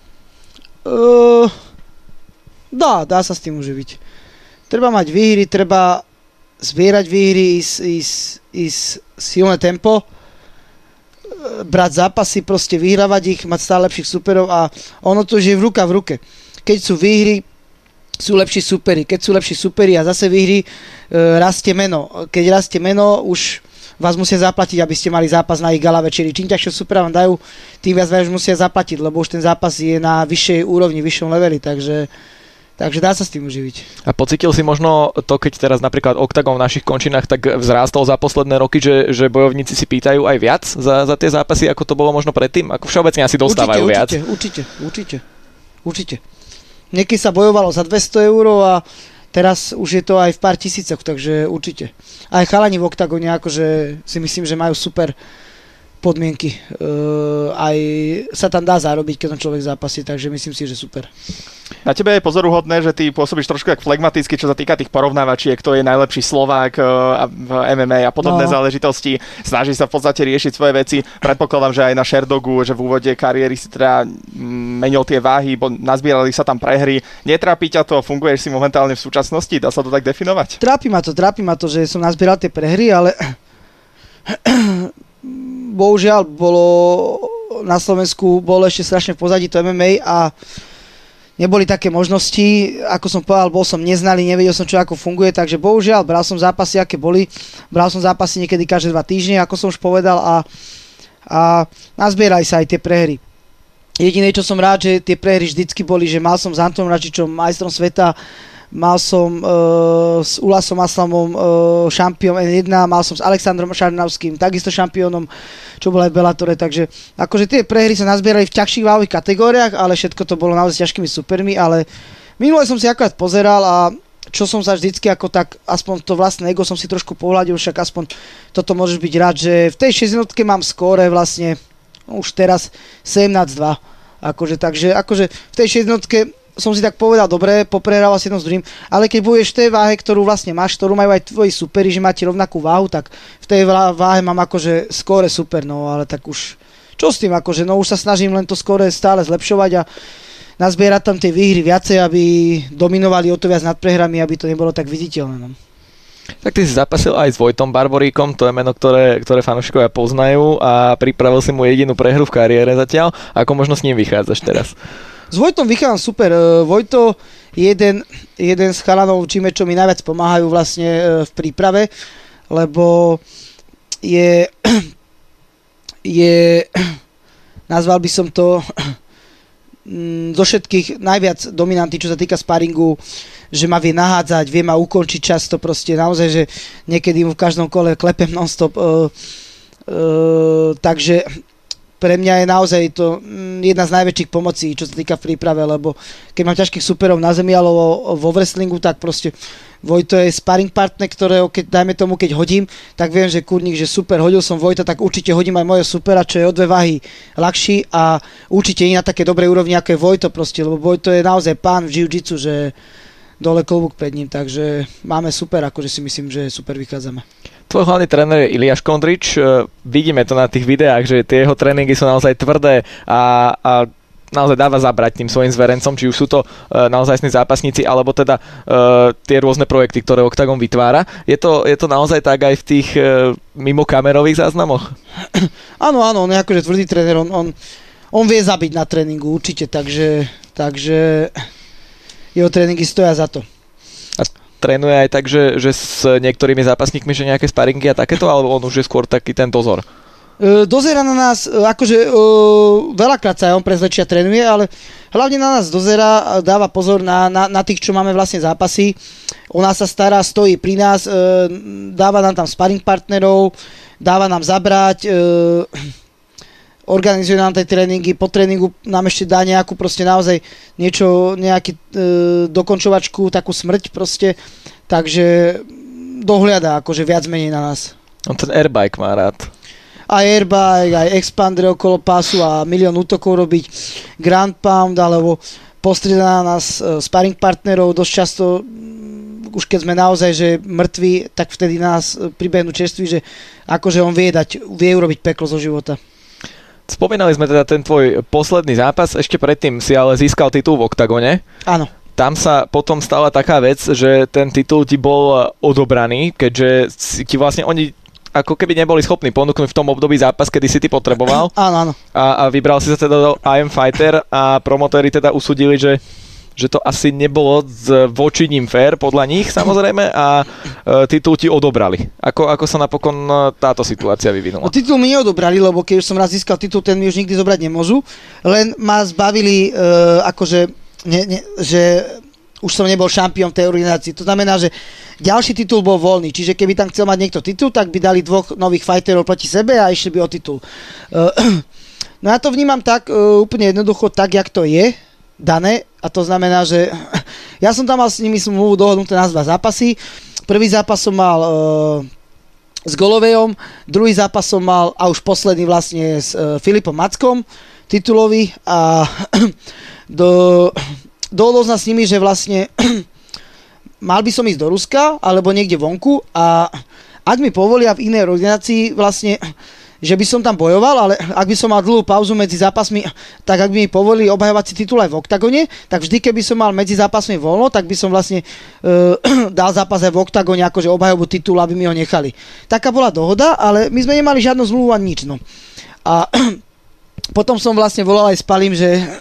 Dá sa s tým uživiť. Treba mať výhry, treba zbierať výhry, ísť silné tempo, brať zápasy, proste vyhrávať ich, mať stále lepších superov a ono to už je ruka v ruke. Keď sú výhry, sú lepší superi. Keď sú lepší superi a zase výhry, rastie meno. Keď rastie meno, už vás musia zaplatiť, aby ste mali zápas na ich gala večeri. Čím ťažšie supera vám dajú, tým viac musia zaplatiť, lebo už ten zápas je na vyššej úrovni, vyššom leveli, takže Takže dá sa s tým uživiť. A pocítil si možno to, keď teraz napríklad Octagon v našich končinách tak vzrástol za posledné roky, že bojovníci si pýtajú aj viac za tie zápasy, ako to bolo možno predtým? Ako všeobecne asi dostávajú viac? Určite. Niekedy sa bojovalo za 200 € a teraz už je to aj v pár tisícoch, takže určite. Aj chalani v Octagone akože si myslím, že majú super podmienky. Aj sa tam dá zarobiť, keď človek zápasí, takže myslím si, že super. Na tebe je pozoruhodné, že ty pôsobíš trošku jak flegmaticky, čo sa týka tých porovnávačiek, kto je najlepší Slovák v MMA a podobné záležitosti. Snaží sa v podstate riešiť svoje veci. Predpokladám, že aj na Sherdogu, že v úvode kariéry si teda menil tie váhy, bo nazbierali sa tam prehry. Netrápi ťa to? Funguješ si momentálne v súčasnosti? Dá sa to tak definovať? Trápi ma to, že som nazbieral tie prehry, ale bohužiaľ na Slovensku bolo ešte strašne v pozadí to MMA a neboli také možnosti, ako som povedal, bol som neznalý, nevedel som, čo ako funguje, takže bohužiaľ, bral som zápasy, aké boli, bral som zápasy niekedy každé 2 týždne, ako som už povedal a nazbierali sa aj tie prehry. Jediné, čo som rád, že tie prehry vždycky boli, že mal som s Antonom Račičom, majstrom sveta, mal som s Ulasom Aslamom šampión N1, mal som s Alexandrom Šarnavským, takisto šampiónom, čo bol aj v Bellatore, takže akože tie prehry sa nazbierali v ťažších váhových kategóriách, ale všetko to bolo naozaj ťažkými supermi, ale minule som si akorát pozeral a čo som sa vždycky ako tak, aspoň to vlastné ego som si trošku pohľadil, však aspoň toto môžeš byť rád, že v tej 6-jednotke mám skóre vlastne už teraz 17-2, takže v tej 6-jednotke som si tak povedal, dobre, poprehráva si jedno s druhým, ale keď budeš v tej váhe, ktorú vlastne máš, ktorú majú aj tvoji superi, že máte rovnakú váhu, tak v tej váhe mám akože skóre super, no ale tak už, čo s tým akože, no už sa snažím len to skóre stále zlepšovať a nazbierať tam tie výhry viacej, aby dominovali o to viac nad prehrami, aby to nebolo tak viditeľné, no. Tak ty si zapasil aj s Vojtom Barboríkom, to je meno, ktoré fanúšikovia poznajú a pripravil si mu jedinú prehru v kariére zatiaľ. Ako možno s ním vychádzaš teraz? S Vojtom vychádzam super. Vojto je jeden z chalanov, čo mi najviac pomáhajú vlastne v príprave, lebo je nazval by som to zo všetkých najviac dominantný, čo sa týka sparingu, že ma vie nahádzať, vie ma ukončiť často, proste naozaj, že niekedy mu v každom kole klepem non-stop. Takže pre mňa je naozaj to jedna z najväčších pomocí, čo sa týka v príprave, lebo keď mám ťažkých superov na zemi alebo vo wrestlingu, tak proste Vojto je sparring partner, ktorého dajme tomu, keď hodím, tak viem, že kurník, že super, hodil som Vojta, tak určite hodím aj mojho supera, čo je o 2 váhy ľahší a určite nie na také dobrej úrovni, ako je Vojto proste, lebo Vojto je naozaj pán v jiu-jitsu, že dole klobúk pred ním, takže máme super, akože si myslím, že super vychádzame. Tvoj hlavný tréner je Iliáš Kondrič, vidíme to na tých videách, že tie jeho tréningy sú naozaj tvrdé a naozaj dáva zabrať tým svojim zverencom, či už sú to naozajstní zápasníci, alebo teda tie rôzne projekty, ktoré Octagon vytvára. Je to naozaj tak aj v tých mimokamerových záznamoch? Áno, on je akože tvrdý tréner, on vie zabiť na tréningu určite, takže jeho tréningy stoja za to. Trénuje aj tak, že s niektorými zápasníkmi, že nejaké sparingy a takéto, alebo on už je skôr taký ten dozor? Dozera na nás, akože veľakrát sa aj on prezlečia trénuje, ale hlavne na nás dozera, dáva pozor na tých, čo máme vlastne zápasy. O nás sa stará, stojí pri nás, dáva nám tam sparing partnerov, dáva nám zabrať, organizuje nám tie tréningy, po tréningu nám ešte dá nejakú proste naozaj nejaký dokončovačku, takú smrť proste, takže dohliada akože viac menej na nás. On ten airbike má rád. Aj airbike, aj expander okolo pásu a milión útokov robiť, ground pound, alebo postrieda na nás sparring partnerov, dosť často už keď sme naozaj že mŕtvi, tak vtedy nás pribehnú čerství, že akože on vie urobiť peklo zo života. Spomínali sme teda ten tvoj posledný zápas, ešte predtým si ale získal titul v Octagone. Áno. Tam sa potom stala taká vec, že ten titul ti bol odobraný, keďže ti vlastne oni ako keby neboli schopní ponúknuť v tom období zápas, kedy si ty potreboval. Áno. A vybral si sa teda do I Am Fighter a promotéri teda usúdili, že to asi nebolo voči ním fair, podľa nich samozrejme, a titul ti odobrali. Ako sa napokon táto situácia vyvinula? No, titul mi neodobrali, lebo keď už som raz získal titul, ten mi už nikdy zobrať nemôžu. Len ma zbavili, akože, že už som nebol šampión v tej organizácii. To znamená, že ďalší titul bol voľný, čiže keby tam chcel mať niekto titul, tak by dali 2 nových fighterov proti sebe a išli by o titul. No ja to vnímam tak úplne jednoducho, tak jak to je dané, a to znamená, že ja som tam mal s nimi zmluvu dohodnuté na 2 zápasy. Prvý zápas som mal s Golovejom, druhý zápas som mal a už posledný vlastne s Filipom Mackom, titulový, a dohodol som s nimi, že vlastne mal by som ísť do Ruska alebo niekde vonku, a ak mi povolia v inej organizácii vlastne, že by som tam bojoval, ale ak by som mal dlhú pauzu medzi zápasmi, tak ak by mi povolili obhajovať si titul aj v oktagone, tak vždy, keby som mal medzi zápasmi voľno, tak by som vlastne dal zápas aj v oktagone, akože obhajobu titulu, aby mi ho nechali. Taká bola dohoda, ale my sme nemali žiadnu zmluvu ani nič. No. A potom som vlastne volal aj s Palim,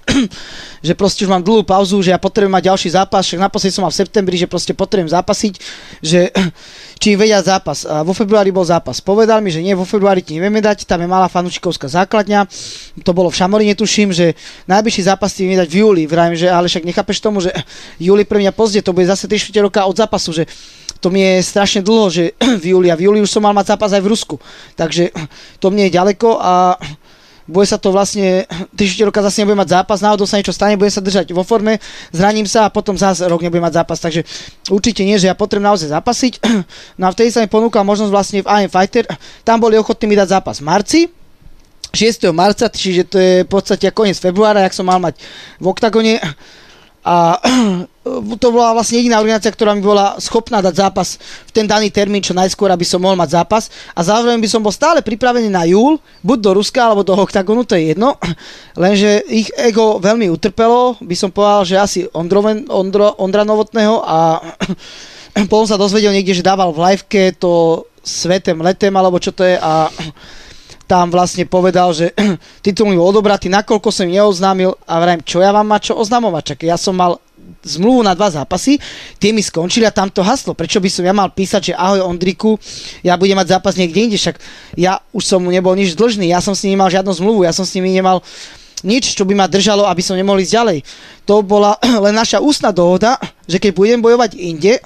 že proste už mám dlhú pauzu, že ja potrebujem mať ďalší zápas, však naposledy som mal v septembri, že proste potrebujem zápasiť, že či im vedia zápas. A vo februári bol zápas. Povedal mi, že nie, vo februári ti nevieme dať, tam je malá fanúšikovská základňa, to bolo v Šamoríne, tuším, že najbližší zápas ti vieme dať v júli. Vrajím, že ale však nechápeš tomu, že júli pre mňa pozde, to bude zase 3/4 roka od zápasu, že to mi je strašne dlho, že v júli, a v júli už som mal mať zápas aj v Rusku. Takže to mne je ďaleko a bude sa to vlastne 3/4 roka zase nebudem mať zápas, náhodou sa niečo stane, budem sa držať vo forme, zraním sa a potom zase rok nebudem mať zápas, takže určite nie, že ja potrebujem naozaj zápasiť. No a vtedy sa mi ponúkala možnosť vlastne v AM Fighter, tam boli ochotní mi dať zápas v marci, 6. marca, čiže to je v podstate koniec februára, jak som mal mať v oktagone. A to bola vlastne jediná organizácia, ktorá mi bola schopná dať zápas v ten daný termín čo najskôr, aby som mohol mať zápas. A zároveň by som bol stále pripravený na júl, buď do Ruska, alebo do oktagonu, to je jedno. Lenže ich ego veľmi utrpelo, by som povedal, že asi Ondra Novotného, a potom sa dozvedel niekde, že dával v liveke to Svetem letem, alebo čo to je, a tam vlastne povedal, že titul mi bol odobratý, nakoľko som im neoznámil, a vrajím, čo ja vám má čo oznamovať, čak ja som mal zmluvu na 2 zápasy, tie mi skončili a tam to haslo. Prečo by som ja mal písať, že ahoj Ondriku, ja budem mať zápas niekde inde, však ja už som mu nebol nič dlžný, ja som s ním nemal žiadnu zmluvu, ja som s nimi nemal nič, čo by ma držalo, aby som nemohol ísť ďalej. To bola len naša ústna dohoda, že keď budem bojovať inde,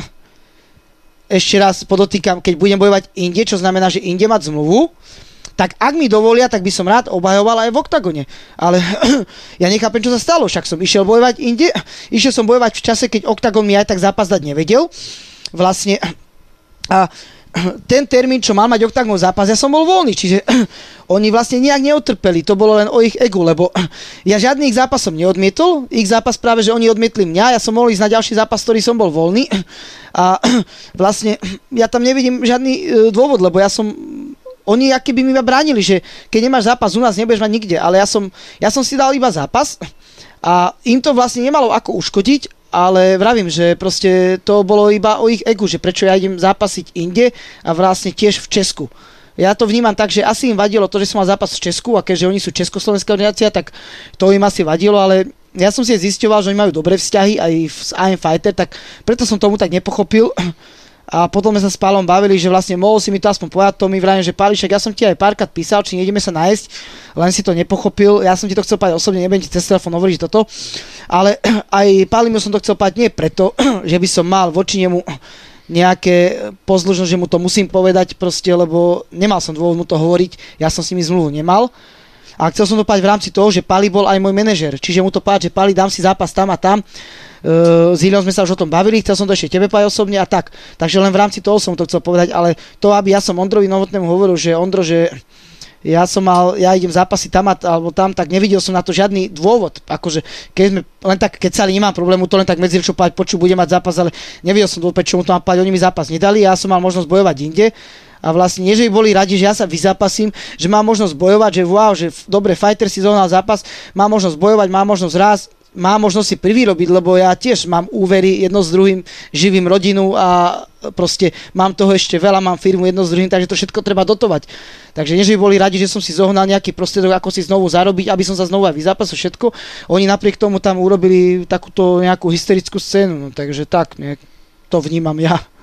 ešte raz podotýkam, keď budem bojovať inde, čo znamená, že inde mať zmluvu, tak ak mi dovolia, tak by som rád obhajoval aj v oktagone. Ale ja nechápem, čo sa stalo. Však som išiel bojovať inde. Išiel som bojovať v čase, keď oktagon mi aj tak zápas dať nevedel. Vlastne. A ten termín, čo mal mať oktagon zápas, ja som bol voľný. Čiže oni vlastne nejak neutrpeli. To bolo len o ich egu, lebo ja žiadny ich zápas som neodmietol. Ich zápas práve, že oni odmietli mňa. Ja som mohol ísť na ďalší zápas, ktorý som bol voľný. A vlastne ja tam nevidím žiadny dôvod, lebo oni aký by mi bránili, že keď nemáš zápas u nás, nebudeš mať nikde, ale ja som si dal iba zápas a im to vlastne nemalo ako uškodiť, ale vravím, že proste to bolo iba o ich egu, že prečo ja idem zápasiť inde a vlastne tiež v Česku. Ja to vnímam tak, že asi im vadilo to, že som mal zápas v Česku, a keďže oni sú československá organizácia, tak to im asi vadilo, ale ja som si zisťoval, že oni majú dobré vzťahy aj s AM Fighter, tak preto som tomu tak nepochopil. A potom sme sa s Pálom bavili, že vlastne mohol si mi to aspoň povedať, to mi vrajím, že Páli, však ja som ti aj párkrát písal, či nejdeme sa nájsť, len si to nepochopil, ja som ti to chcel povedať osobne, nebudem ti cez telefón hovoriť toto, ale aj Pálimu som to chcel povedať nie preto, že by som mal voči nemu nejaké pozlužnosť, že mu to musím povedať proste, lebo nemal som dôvod mu to hovoriť, ja som s nimi zmluvu nemal. A chcel som to povedať v rámci toho, že Pali bol aj môj manažer, čiže mu to povedať, že Pali, dám si zápas tam a tam. S Iliom sme sa už o tom bavili, chcel som to ešte tebe povedať osobne a tak. Takže len v rámci toho som to chcel povedať, ale to, aby ja som Ondrovi Novotnému hovoril, že Ondro, že ja idem zápasy tam alebo tam, tak nevidel som na to žiadny dôvod. Akože, keď sme len tak kecali, nemám problému to len tak medzi rečou povedať, bude mať zápas, ale nevidel som dôvod, čo mu to má povedať, oni mi zápas nedali, ja som mal možnosť bojovať inde. A vlastne nie, že by boli radi, že ja sa vyzápasím, že mám možnosť bojovať, že wow, že dobre, fighter si zohnal zápas, má možnosť bojovať, má možnosť raz, má možnosť si privyrobiť, lebo ja tiež mám úvery jedno s druhým, živím rodinu a proste mám toho ešte veľa, mám firmu jedno s druhým, takže to všetko treba dotovať. Takže nie, že by boli radi, že som si zohnal nejaký prostriedok, ako si znovu zarobiť, aby som sa znovu aj vyzápasil všetko. Oni napriek tomu tam urobili takúto nejakú hysterickú scénu, no, takže tak, to vnímam ja.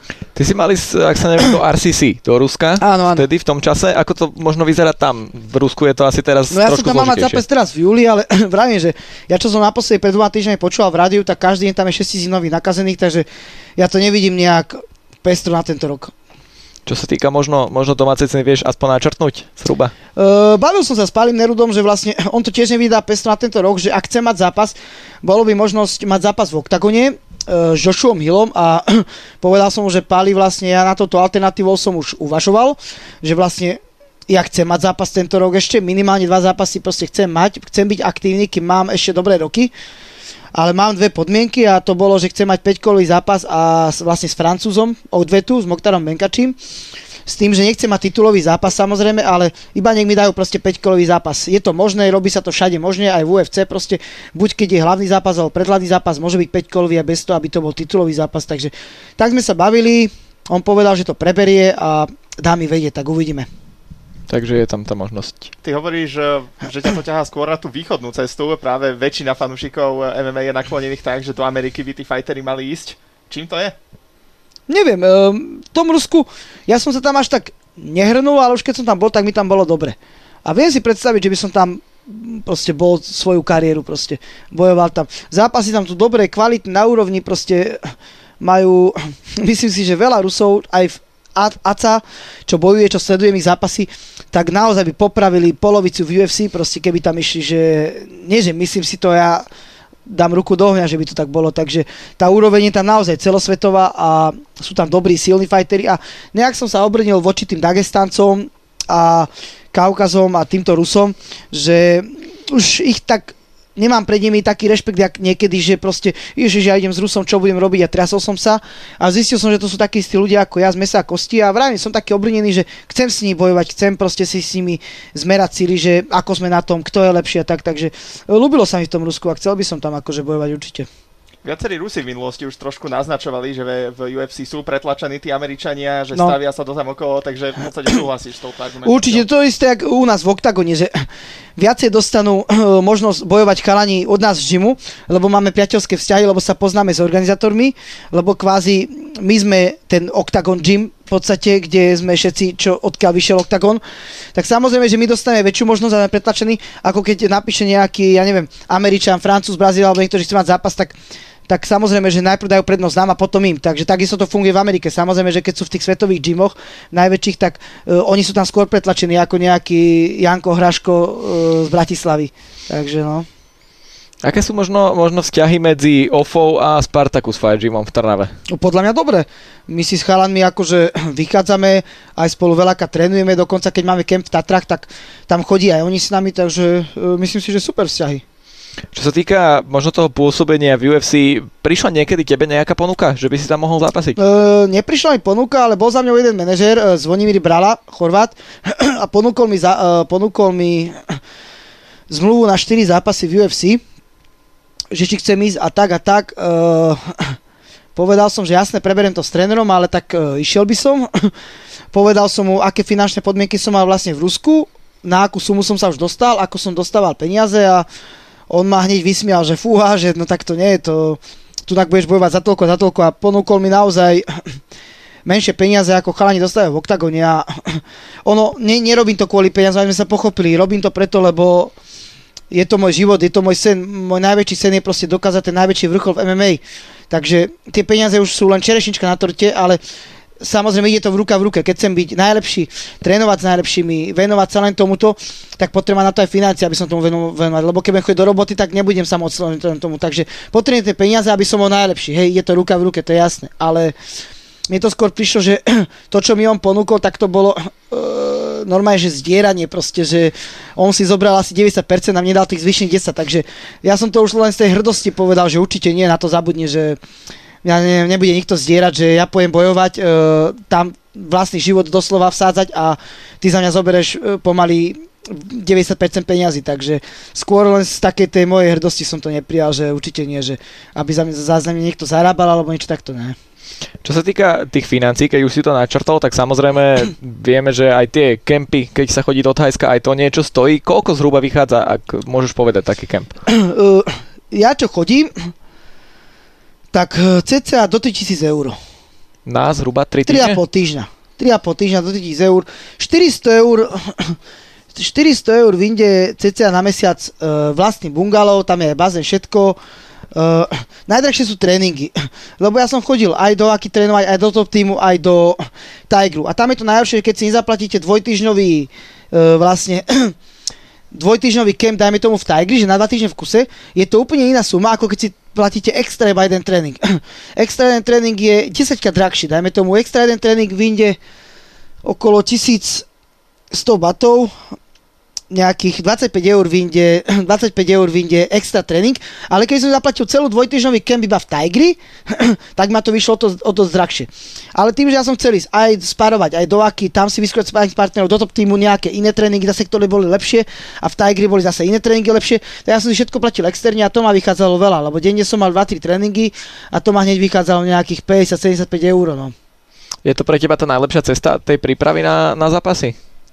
Ty si mali, ak sa neviem, do RCC, do Ruska, áno. Vtedy v tom čase. Ako to možno vyzerá tam? V Rusku je to asi teraz trošku zložitejšie. No ja som tam mal mať zápas teraz v júli, ale vravím, že ja čo som naposledy pred 2 týždňami počúval v rádiu, tak každý deň tam je 6 000 nových nakazených, takže ja to nevidím nejak pestro na tento rok. Čo sa týka možno domácej ceny, vieš aspoň načrtnúť zhruba? Bavil som sa s Pálim Nerudom, že vlastne on to tiež nevydá pestro na tento rok, že ak chce mať zápas, bolo by možnosť mať zápas v Oktagone s Joshuom Hillom a povedal som mu, že Páli vlastne ja na toto alternatívou som už uvažoval, že vlastne ja chcem mať zápas tento rok ešte, minimálne 2 zápasy proste chcem byť aktívny, kým mám ešte dobré roky, ale mám 2 podmienky a to bolo, že chcem mať 5-kolový zápas a vlastne s Francúzom, odvetu, s Mokhtarom Benkačím, s tým, že nechcem mať titulový zápas samozrejme, ale iba nech mi dajú proste 5-kolový zápas. Je to možné, robí sa to všade možné, aj v UFC proste, buď keď je hlavný zápas alebo predhlavný zápas, môže byť 5-kolový a bez toho, aby to bol titulový zápas, takže tak sme sa bavili, on povedal, že to preberie a dá mi vedieť, tak uvidíme. Takže je tam tá možnosť. Ty hovoríš, že ťa to ťahá skôr na tú východnú cestu, práve väčšina fanúšikov MMA je naklonených tak, že do Ameriky by tí fighteri mali ísť. Čím to je? Neviem, v tom Rusku, ja som sa tam až tak nehrnul, ale už keď som tam bol, tak mi tam bolo dobre. A viem si predstaviť, že by som tam proste bol svoju kariéru, proste bojoval tam. Zápasy tam tu dobré, kvalitné, na úrovni, proste majú, myslím si, že veľa Rusov, aj v ACA, čo bojuje, čo sledujem ich zápasy, tak naozaj by popravili polovicu v UFC, proste keby tam išli, že nie, že myslím si to, ja dám ruku do ohňa, že by to tak bolo, takže tá úroveň je tam naozaj celosvetová a sú tam dobrí, silní fighteri a nejak som sa obrnil voči tým Dagestancom a Kaukazom a týmto Rusom, že už ich tak nemám pred nimi taký rešpekt, jak niekedy, že proste, ježiš, ja idem s Rusom, čo budem robiť a trasol som sa a zistil som, že to sú takí istí ľudia ako ja z mesa a kosti a vravím, som taký obrnený, že chcem s nimi bojovať, chcem proste si s nimi zmerať síly, že ako sme na tom, kto je lepší a tak, takže ľúbilo sa mi v tom Rusku a chcel by som tam akože bojovať určite. Viacerí Rusi v minulosti už trošku naznačovali, že v UFC sú pretlačení tí Američania, že stavia sa to tam okolo, takže v podstate súhlasíš s touto argumentáciou. Určite to isté, ako u nás v Oktagone, že viacej dostanú možnosť bojovať chalani od nás v gymu, lebo máme priateľské vzťahy, lebo sa poznáme s organizátormi, lebo kvázi my sme ten Octagon gym v podstate, kde sme všetci, čo odkiaľ vyšiel Octagon, tak samozrejme, že my dostaneme väčšiu možnosť a sme pretlačení, ako keď napíše nejaký, ja neviem, Američan, Francúz, Brazília, alebo niekto, že chce mať zápas, tak samozrejme, že najprv dajú prednosť nám a potom im. Takže takisto to funguje v Amerike. Samozrejme, že keď sú v tých svetových gymoch najväčších, tak oni sú tam skôr pretlačení ako nejaký Janko Hraško z Bratislavy. Takže no. Aké sú možno vzťahy medzi OFO a Spartacus Fight Gymom v Trnave? Podľa mňa dobre. My si s chalanmi akože vychádzame, aj spolu veľakrát trénujeme, dokonca keď máme kemp v Tatrách, tak tam chodí aj oni s nami, takže myslím si, že super vzťahy. Čo sa týka možno toho pôsobenia v UFC, prišla niekedy tebe nejaká ponuka, že by si tam mohol zápasiť? Neprišla mi ponuka, ale bol za mňou jeden manažér, Zvonimír Brala, Chorvát, a ponúkol mi zmluvu na 4 zápasy v UFC, že či chcem ísť a tak. Povedal som, že jasne, preberiem to s trénerom, ale tak išiel by som. Povedal som mu, aké finančné podmienky som mal vlastne v Rusku, na akú sumu som sa už dostal, ako som dostával peniaze a on ma hneď vysmial, že fúha, že no tak to nie je to, tu tak budeš bojovať za toľko a ponúkol mi naozaj menšie peniaze, ako chalani dostávajú v Oktagone a ono, nerobím to kvôli peniazom, aby sme sa pochopili, robím to preto, lebo je to môj život, je to môj sen, môj najväčší sen je proste dokázať ten najväčší vrchol v MMA, takže tie peniaze už sú len čerešnička na torte, ale samozrejme ide to v ruka v ruke, keď chcem byť najlepší, trénovať s najlepšími, venovať sa len tomuto, tak potrebujem na to aj financie, aby som tomu venovať, lebo keď budem chodiť do roboty, tak nebudem sa môcť tomu, takže potrebujem tie peniaze, aby som bol najlepší, hej, ide to ruka v ruke, to je jasné, ale mne to skôr prišlo, že to, čo mi on ponúkol, tak to bolo normálne, že zdieranie proste, že on si zobral asi 90% a mne dal tých zvyšných 10, takže ja som to už len z tej hrdosti povedal, že určite nie, na to zabudne, že ja nebude nikto zdierať, že ja pojem bojovať, tam vlastný život doslova vsádzať a ty za mňa zoberieš pomaly 90% peňazí, takže skôr len z takej tej mojej hrdosti som to neprijal, že určite nie, že aby za mňa niekto zarábal alebo niečo takto, ne. Čo sa týka tých financií, keď už si to načrtol, tak samozrejme vieme, že aj tie kempy, keď sa chodí do Thajska, aj to niečo stojí. Koľko zhruba vychádza, ak môžeš povedať taký kemp? Ja čo chodím, tak cca do 3000 eur. Na zhruba 3 týždne? 3,5 týždňa. 3,5 týždňa do 1000 eur. 400 eur vyjde cca na mesiac vlastný bungalov, tam je bazén, všetko. Najdrahšie sú tréningy, lebo ja som chodil aj do Aki trénovať, aj do Top Teamu, aj do Tigru. A tam je to najlepšie, keď si nezaplatíte dvojtýždňový vlastne dvojtýždňový camp, dajme tomu v Tigri, že na 2 týždne v kuse, je to úplne iná suma, ako keď si platíte extra iba jeden tréning. Extra jeden tréning je 10-krát drahší, dajme tomu extra jeden tréning vyjde okolo 1100 batov, nejakých 25 eur vyjde extra tréning, ale keď som zaplatil celú dvojtýždňový camp iba v Tigri, tak ma to vyšlo o to drahšie. Ale tým, že ja som chcel ísť aj sparovať, aj do Aki, tam si vyskúšať sparring partnerov, do Top Teamu nejaké iné tréningy, zase ktoré boli lepšie a v Tigri boli zase iné tréningy lepšie, tak ja som si všetko platil externe a to ma vychádzalo veľa, lebo denne som mal 2-3 tréningy a to ma hneď vychádzalo nejakých 50-75 eur. No. Je to pre teba tá najlepšia cesta tej prípravy na zápasy?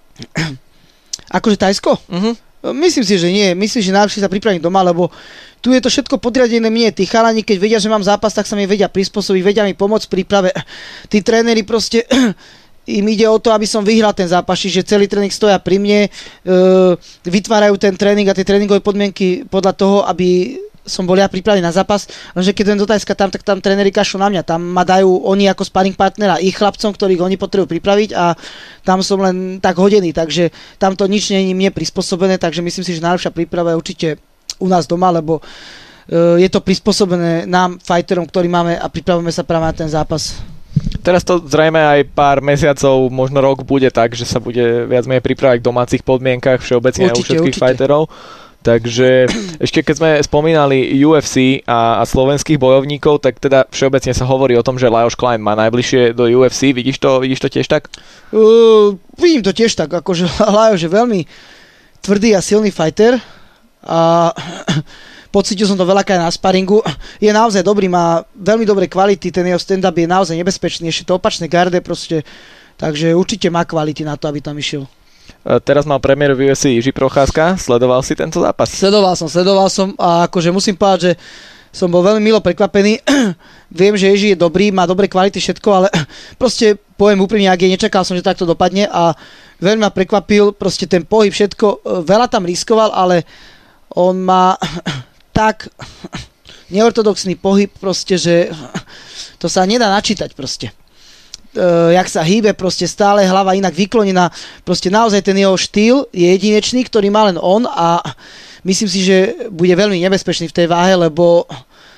Akože Tajsko? Myslím si, že nie. Myslím, že najlepšie sa pripraviť doma, lebo tu je to všetko podriadené mne. Tí chalani, keď vedia, že mám zápas, tak sa mi vedia prispôsobiť, vedia mi pomôcť v príprave. Tí tréneri proste im ide o to, aby som vyhral ten zápas, že celý tréning stoja pri mne, vytvárajú ten tréning a tie tréningové podmienky podľa toho, aby som bol ja pripravený na zápas, lenže keď idem do Tajska tam, tak tam tréneri kašľú na mňa. Tam ma dajú oni ako sparring partnera ich chlapcom, ktorých oni potrebujú pripraviť a tam som len tak hodený, takže tam to nič nie je mne prispôsobené, takže myslím si, že najlepšia príprava je určite u nás doma, lebo je to prispôsobené nám, fighterom, ktorí máme a pripravujeme sa práve na ten zápas. Teraz to zrejme aj pár mesiacov, možno rok bude tak, že sa bude viac menej pripravať v domácich podmienkach všeobecne u všetkých fighterov. Takže ešte keď sme spomínali UFC a slovenských bojovníkov, tak teda všeobecne sa hovorí o tom, že Lajos Klein má najbližšie do UFC. Vidíš to tiež tak? Vidím to tiež tak, akože Lajos je veľmi tvrdý a silný fighter a pocítil som to veľakrát na sparingu. Je naozaj dobrý, má veľmi dobré kvality, ten jeho stand-up je naozaj nebezpečný, ešte to opačné garde proste, takže určite má kvality na to, aby tam išiel. Teraz mal premiéru v UFC Jiří Procházka. Sledoval si tento zápas? Sledoval som a akože musím povedať, že som bol veľmi milo prekvapený. Viem, že Jiří je dobrý, má dobré kvality všetko, ale proste poviem úprimne, ak nečakal som, že takto dopadne a veľmi ma prekvapil, proste ten pohyb, všetko, veľa tam riskoval, ale on má tak neortodoxný pohyb proste, že to sa nedá načítať proste. Jak sa hýbe, proste stále hlava inak vyklonená, proste naozaj ten jeho štýl je jedinečný, ktorý má len on a myslím si, že bude veľmi nebezpečný v tej váhe, lebo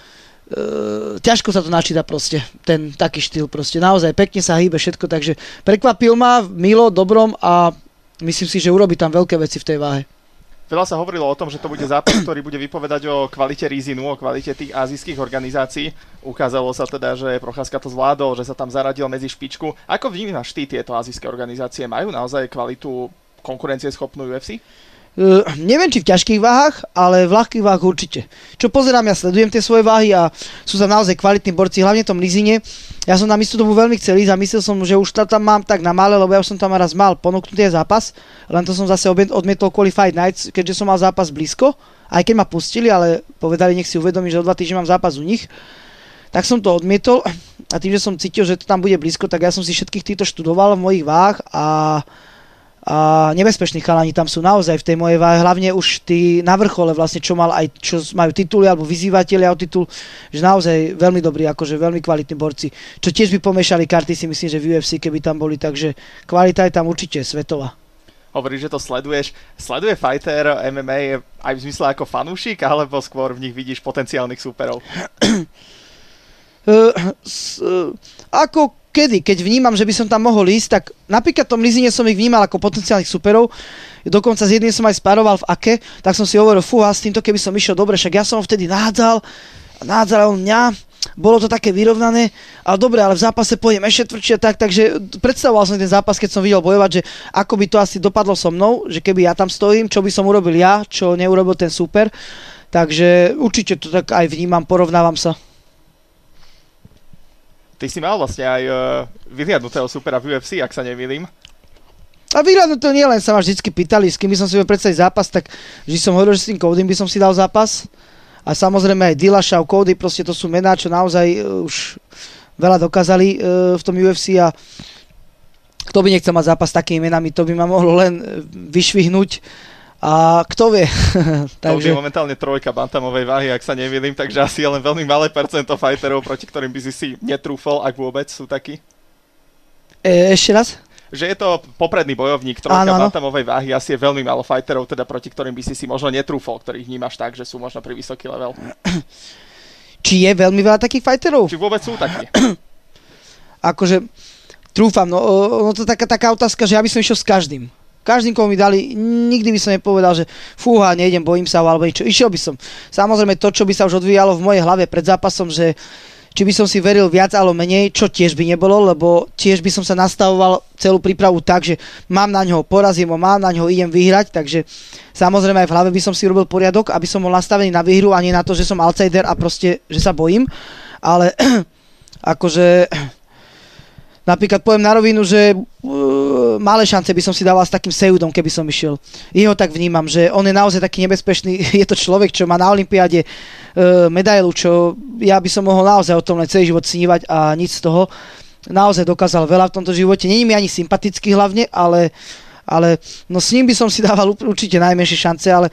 ťažko sa to načíta proste, ten taký štýl proste, naozaj pekne sa hýbe všetko, takže prekvapil ma milo, dobrom a myslím si, že urobí tam veľké veci v tej váhe. Veľa sa hovorilo o tom, že to bude zápas, ktorý bude vypovedať o kvalite Rizinu, o kvalite tých azijských organizácií. Ukázalo sa teda, že Procházka to zvládol, že sa tam zaradil medzi špičku. Ako vnímaš ty tieto azijské organizácie? Majú naozaj kvalitu konkurencieschopnú UFC? Neviem, či v ťažkých váhach, ale v ľahkých váhach určite. Čo pozerám, ja sledujem tie svoje váhy a sú tam naozaj kvalitní borci, hlavne v tom Rizine. Ja som tam istú dobu veľmi chcel ísť a myslel som, že už tam mám tak na mále, lebo ja už som tam raz mal ponúknutý zápas, len to som zase odmietol kvôli Fight Nights, keďže som mal zápas blízko, aj keď ma pustili, ale povedali, nech si uvedomí, že o 2 týždne mám zápas u nich. Tak som to odmietol a tým, že som cítil, že to tam bude blízko, tak ja som si všetkých týchto študoval v mojich váhach a nebezpeční chalani tam sú naozaj v tej mojej váhe, hlavne už tí na vrchole vlastne, čo majú tituly alebo vyzývatelia o titul, že naozaj veľmi dobrí, akože veľmi kvalitní borci, čo tiež by pomešali karty, si myslím, že v UFC, keby tam boli, takže kvalita je tam určite svetová. Hovoríš, že to sleduješ. Sleduje fighter MMA aj v zmysle ako fanúšik, alebo skôr v nich vidíš potenciálnych súperov? Ako kedy, keď vnímam, že by som tam mohol ísť, tak napríklad v tom Lizine som ich vnímal ako potenciálnych superov, dokonca s jedným som aj sparoval v Ake, tak som si hovoril, fúha, s týmto keby som išiel dobre, však ja som ho vtedy nádzal on mňa, bolo to také vyrovnané, ale dobre, ale v zápase pôjdem ešte tvrdšie, takže predstavoval som ten zápas, keď som videl bojovať, že ako by to asi dopadlo so mnou, že keby ja tam stojím, čo by som urobil ja, čo neurobil ten super, takže určite to tak aj vnímam, porovnávam sa. Ty si mal vlastne aj vyhliadnutého supera v UFC, ak sa nemýlim. A vyhliadnuté nie len sa ma vždycky pýtali, s kým by som si predstaviť zápas, tak vždy som hovoril, že s tým Codym by som si dal zápas. A samozrejme aj Dillashaw, Cody, proste to sú mená, čo naozaj už veľa dokázali v tom UFC a kto by nechcel mať zápas s takými menami, to by ma mohlo len vyšvihnúť a kto vie. Takže... To je momentálne trojka bantamovej váhy, ak sa nemýlim, takže asi je len veľmi malé percento fighterov, proti ktorým by si netrúfol, ak vôbec sú takí. Ešte raz? Že je to popredný bojovník, trojka bantamovej váhy, asi je veľmi málo fighterov, teda proti ktorým by si možno netrúfol, ktorých vnímaš tak, že sú možno pri vysoký level. Či je veľmi veľa takých fighterov? Či vôbec sú takí? Akože, trúfam, no to je taká otázka, že ja by som išiel s každým. Každým, komu mi dali, nikdy by som nepovedal, že fúha, nejdem, bojím sa, alebo niečo. Išiel by som. Samozrejme to, čo by sa už odvíjalo v mojej hlave pred zápasom, že či by som si veril viac alebo menej, čo tiež by nebolo, lebo tiež by som sa nastavoval celú prípravu tak, že mám na ňoho, porazím ho, mám na ňoho, idem vyhrať, takže samozrejme aj v hlave by som si robil poriadok, aby som bol nastavený na výhru a nie na to, že som outsider a proste, že sa bojím, ale akože napríklad poviem na rovinu, že malé šance by som si dával s takým Seudom, keby som išiel. Jeho tak vnímam, že on je naozaj taký nebezpečný, je to človek, čo má na olympiáde medailu, čo ja by som mohol naozaj o tom len celý život snívať a nič z toho. Naozaj dokázal veľa v tomto živote. Není mi ani sympatický hlavne, ale no s ním by som si dával určite najmenšie šance, ale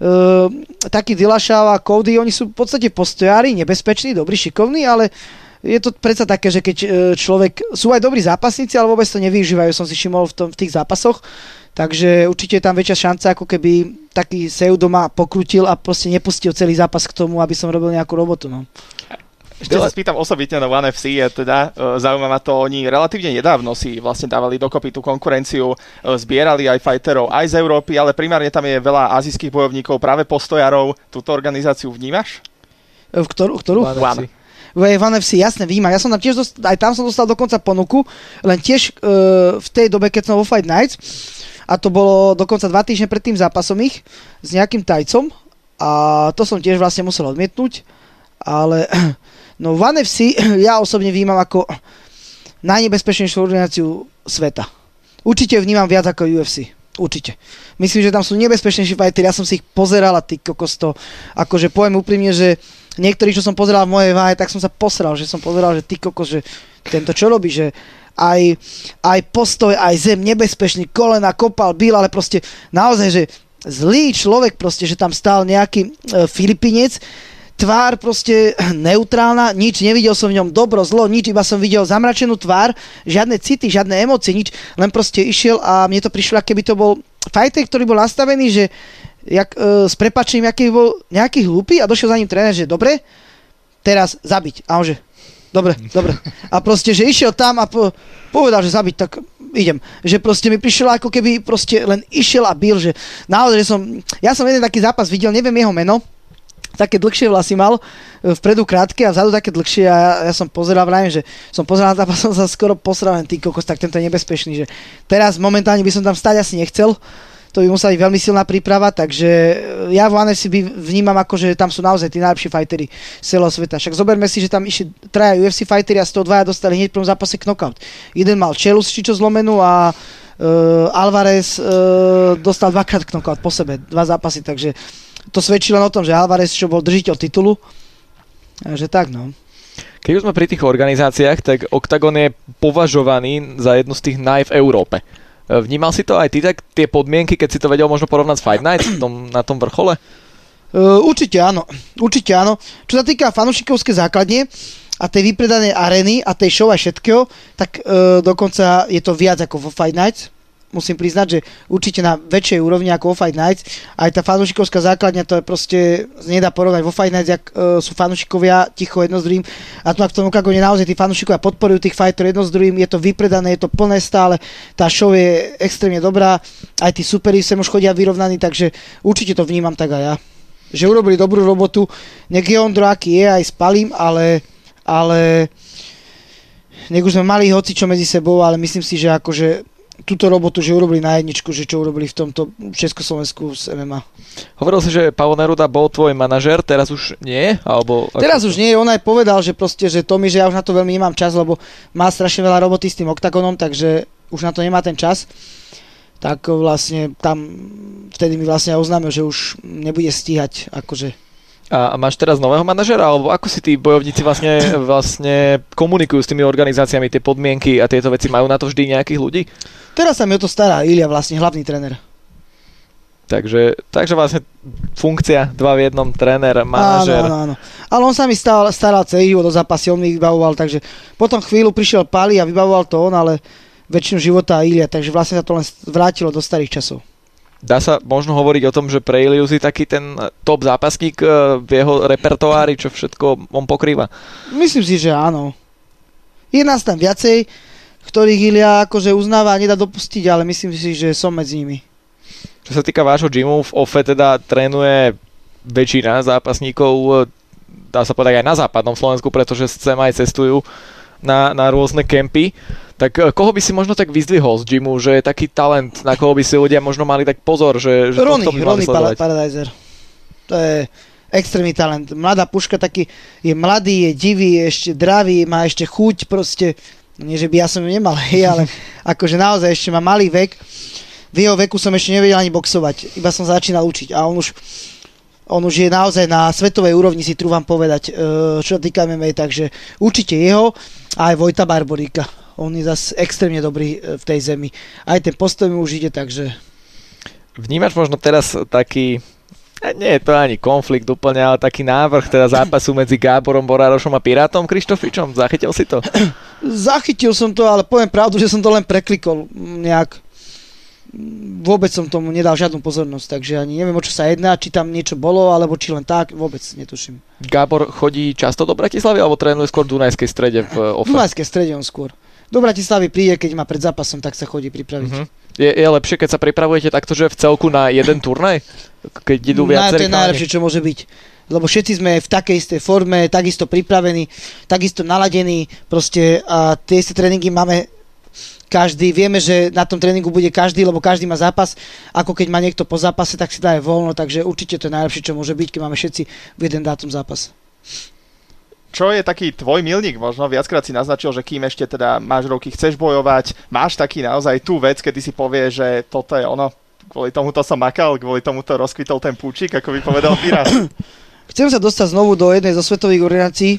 taký Dillashaw a Cody, oni sú v podstate postojári, nebezpeční, dobrí, šikovní, ale je to predsa také, že keď človek, sú aj dobrí zápasníci, ale vôbec to nevyužívajú, som si všimol v tých zápasoch, takže určite je tam väčšia šanca, ako keby taký Seudo ma pokrutil a proste nepustil celý zápas k tomu, aby som robil nejakú robotu. No. Ešte sa spýtam osobitne na ONE FC, teda zaujíma ma to, oni relatívne nedávno si vlastne dávali dokopy tú konkurenciu, zbierali aj fighterov aj z Európy, ale primárne tam je veľa azijských bojovníkov, práve postojarov. Túto organizáciu vnímaš? Ktorú? ONE. ONE FC, jasne, vnímam. Ja som tam tiež aj tam som dostal dokonca ponuku, len tiež v tej dobe, keď som vo Fight Nights, a to bolo dokonca 2 týždne pred tým zápasom ich s nejakým Tajcom a to som tiež vlastne musel odmietnúť, ale no ONE FC ja osobne vnímam ako najnebezpečnejšiu organizáciu sveta. Určite vnímam viac ako UFC. Určite. Myslím, že tam sú nebezpečnejší fighteri, ja som si ich pozeral a ty kokos to, akože poviem úprimne, že niektorí, čo som pozeral v mojej váhe, tak som sa posral, že som pozeral, že ty kokos, že tento čo robí, že aj postoj, aj zem, nebezpečný, kolena, kopal, bil, ale proste naozaj, že zlý človek proste, že tam stál nejaký Filipinec, tvár proste neutrálna, nič, nevidel som v ňom dobro, zlo, nič, iba som videl zamračenú tvár, žiadne city, žiadne emócie, nič, len proste išiel a mne to prišlo, keby to bol fighter, ktorý bol nastavený, že s prepáčením, aký bol nejaký hlúpy a došiel za ním tréner, že dobre, teraz zabiť. A on že, dobre. A proste, že išiel tam a povedal, že zabiť, tak idem. Že proste mi prišiel ako keby proste len išiel a bil, že naozaj, že ja som jeden taký zápas videl, neviem jeho meno, také dlhšie vlasy mal, vpredu krátke a vzadu také dlhšie a ja som pozeral, vrajím, že som pozeral na zápas, som sa skoro posral, len ty kokos, tak tento je nebezpečný, že teraz momentálne by som tam stať asi nechcel, to by musela byť veľmi silná príprava, takže ja v ONE FC vnímam ako, že tam sú naozaj tí najlepší fighteri z celého sveta. Však zoberme si, že tam išli 3 UFC fighteri a z toho 2 dostali hneď v prvom zápase knockout. Jeden mal čelus čičo zlomenú a Alvarez dostal 2-krát knockout po sebe, 2 zápasy, takže to svedčí len o tom, že Alvarez, čo bol držiteľ titulu, že tak no. Keď už sme pri tých organizáciách, tak Octagon je považovaný za jednu z tých naj v Európe. Vnímal si to aj ty, tak tie podmienky, keď si to vedel možno porovnať s Fight Night na tom vrchole? Určite áno. Čo sa týka fanúšikovskej základne a tej vypredanej arény a tej show a všetkého, tak dokonca je to viac ako vo Fight Night. Musím priznať, že určite na väčšej úrovni ako vo Fight Nights. Aj tá fanúšikovská základňa, to je proste, nedá porovnať vo Fight Nights, jak sú fanúšikovia ticho jedno s druhým. A tu na tom Octagone naozaj tí fanúšikovia podporujú tých fighterov jedno s druhým, je to vypredané, je to plné stále, tá show je extrémne dobrá, aj tí superi sem už chodia vyrovnaní, takže určite to vnímam tak aj ja. Že urobili dobrú robotu, nech je Ondro aký je, aj spalím, ale nech už sme mali hocičo medzi sebou, ale myslím si, že akože túto robotu, že urobili na jedničku, že čo urobili v tomto Československu z MMA. Hovoril si, že Paolo Neruda bol tvoj manažer, teraz už nie? Alebo teraz už nie, on aj povedal, že proste, že Tomi, že ja už na to veľmi nemám čas, lebo má strašne veľa roboty s tým Octagonom, takže už na to nemá ten čas. Tak vlastne tam vtedy mi vlastne oznámil, že už nebude stíhať akože A máš teraz nového manažera, alebo ako si tí bojovníci vlastne komunikujú s tými organizáciami, tie podmienky a tieto veci, majú na to vždy nejakých ľudí? Teraz sa mi o to stará Ilia, vlastne hlavný tréner. Takže vlastne funkcia, 2 v 1, tréner, manažer. Áno. Ale on sa mi staral celý život o zápasy, on mi vybavoval, takže potom chvíľu prišiel Pali a vybavoval to on, ale väčšinu života Ilia, takže vlastne sa to len vrátilo do starých časov. Dá sa možno hovoriť o tom, že pre Iliu si taký ten top zápasník v jeho repertoári, čo všetko on pokrýva? Myslím si, že áno. Je nás tam viacej, ktorých Ilia akože uznáva a nedá dopustiť, ale myslím si, že som medzi nimi. Čo sa týka vášho gymu, v OFE teda trénuje väčšina zápasníkov, dá sa povedať aj na západnom Slovensku, pretože sem aj cestujú na rôzne kempy. Tak koho by si možno tak vyzdvihol z gymu, že je taký talent, na koho by si ľudia možno mali tak pozor, že Ronny Paradiser. To je extrémny talent. Mladá puška, taký je mladý, je divý, je ešte dravý, má ešte chuť proste. Nie, že by ja som ju nemal, ale akože naozaj ešte má malý vek. V jeho veku som ešte nevedel ani boxovať. Iba som začínal učiť a on už je naozaj na svetovej úrovni, si trúfam povedať, čo týka MMA, takže určite jeho a aj Vojta Barboríka. On je zase extrémne dobrý v tej zemi. Aj ten postoj mi už ide, takže... Vnímaš možno teraz taký, nie je to ani konflikt úplne, ale taký návrh teda zápasu medzi Gáborom Borárošom a Pirátom Krištofičom? Zachytil si to? Zachytil som to, ale poviem pravdu, že som to len preklikol nejak. Vôbec som tomu nedal žiadnu pozornosť, takže ani neviem, o čo sa jedná, či tam niečo bolo, alebo či len tak, vôbec netuším. Gábor chodí často do Bratislavy, alebo trénuje skôr v Dunajskej Strede v OFE? V Dunajskej Strede on skôr. Do Bratislavy príde, keď má pred zápasom, tak sa chodí pripraviť. Je lepšie, keď sa pripravujete takto, že v celku na jeden turnaj? Keď idú viacerí? To je najlepšie, čo môže byť. Lebo všetci sme v takej istej forme, takisto pripravení, takisto naladení, proste a tie isté tréningy máme každý, vieme, že na tom tréningu bude každý, lebo každý má zápas, ako keď má niekto po zápase, tak si dá aj voľno, takže určite to je najlepšie, čo môže byť, keď máme všetci v jeden dátum zápas. Čo je taký tvoj milník? Možno viackrát si naznačil, že kým ešte teda máš roky, chceš bojovať, máš taký naozaj tú vec, kedy si povieš, že toto je ono, kvôli tomuto som makal, kvôli tomuto rozkvitol ten púčik, ako by povedal Pirát. Chcem sa dostať znovu do jednej zo svetových organizácií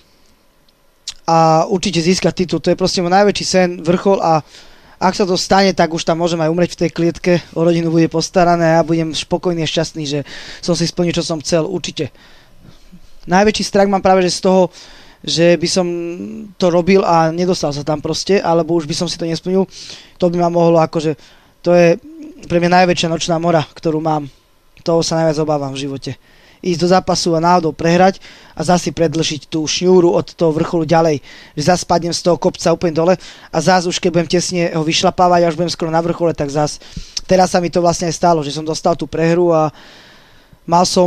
a určite získať titul. To je proste môj najväčší sen, vrchol a ak sa to stane, tak už tam môžem aj umrieť v tej klietke, o rodinu bude postarané a ja budem spokojný a šťastný, že som si splnil, čo som chcel, určite. Najväčší strach mám práve že z toho, že by som to robil a nedostal sa tam proste, alebo už by som si to nesplnil. To by ma mohlo akože, to je pre mňa najväčšia nočná mora, ktorú mám. Toho sa najviac obávam v živote. Ísť do zápasu a náhodou prehrať a zase predĺžiť tú šňúru od toho vrcholu ďalej. Že zase padnem z toho kopca úplne dole a zase už keď budem tesne ho vyšlapávať a už budem skoro na vrchole, tak zase teraz sa mi to vlastne aj stalo, že som dostal tú prehru a mal som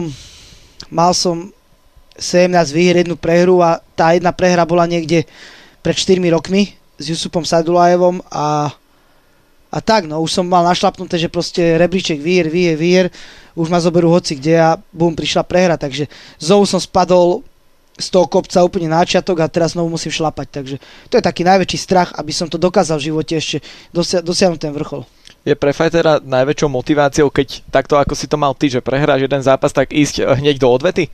17 výher, jednu prehru a tá jedna prehra bola niekde pred 4 rokmi s Jusupom Sadulajevom a tak, no už som mal našlapnuté, že proste rebríček výher, už ma zoberú hoci kde a prišla prehra, takže znovu som spadol z toho kopca úplne na začiatok a teraz znovu musím šlapať, takže to je taký najväčší strach, aby som to dokázal v živote ešte dosiahnuť ten vrchol. Je pre fightera najväčšou motiváciou, keď takto ako si to mal ty, že prehráš jeden zápas, tak ísť hneď do odvety?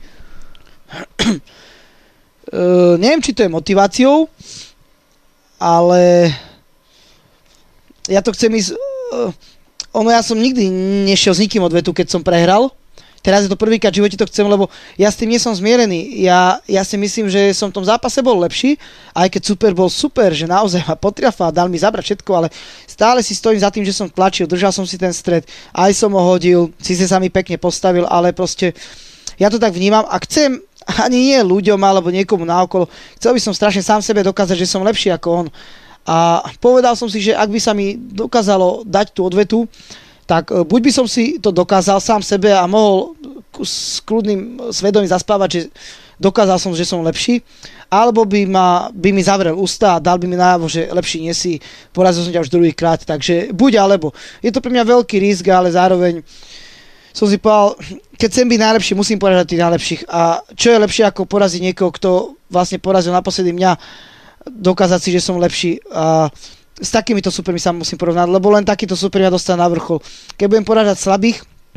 Neviem, či to je motiváciou, ale ja to chcem ísť... ja som nikdy nešiel s nikým odvetu, keď som prehral. Teraz je to prvýkrát v živote to chcem, lebo ja s tým nie som zmierený. Ja si myslím, že som v tom zápase bol lepší, aj keď super bol super, že naozaj ma potriafal, dal mi zabrať všetko, ale stále si stojím za tým, že som tlačil, držal som si ten stred, aj som ho hodil, síce sa mi pekne postavil, ale proste ja to tak vnímam a chcem ani nie ľuďom alebo niekomu naokolo, chcel by som strašne sám sebe dokázať, že som lepší ako on. A povedal som si, že ak by sa mi dokázalo dať tú odvetu, tak buď by som si to dokázal sám sebe a mohol s kľudným svedomím zaspávať, že dokázal som, že som lepší, alebo by mi zavrel ústa a dal by mi najavo, že lepší nie si, porazil som ťa už druhýkrát, takže buď alebo. Je to pre mňa veľký risk, ale zároveň som si povedal, keď chcem byť najlepší, musím poražať tých najlepších. A čo je lepšie ako poraziť niekoho, kto vlastne porazil naposledy mňa, dokázať si, že som lepší. A s takýmito supermi sa musím porovnať, lebo len takýto super ma dostane na vrchol. Keď budem porážať slabých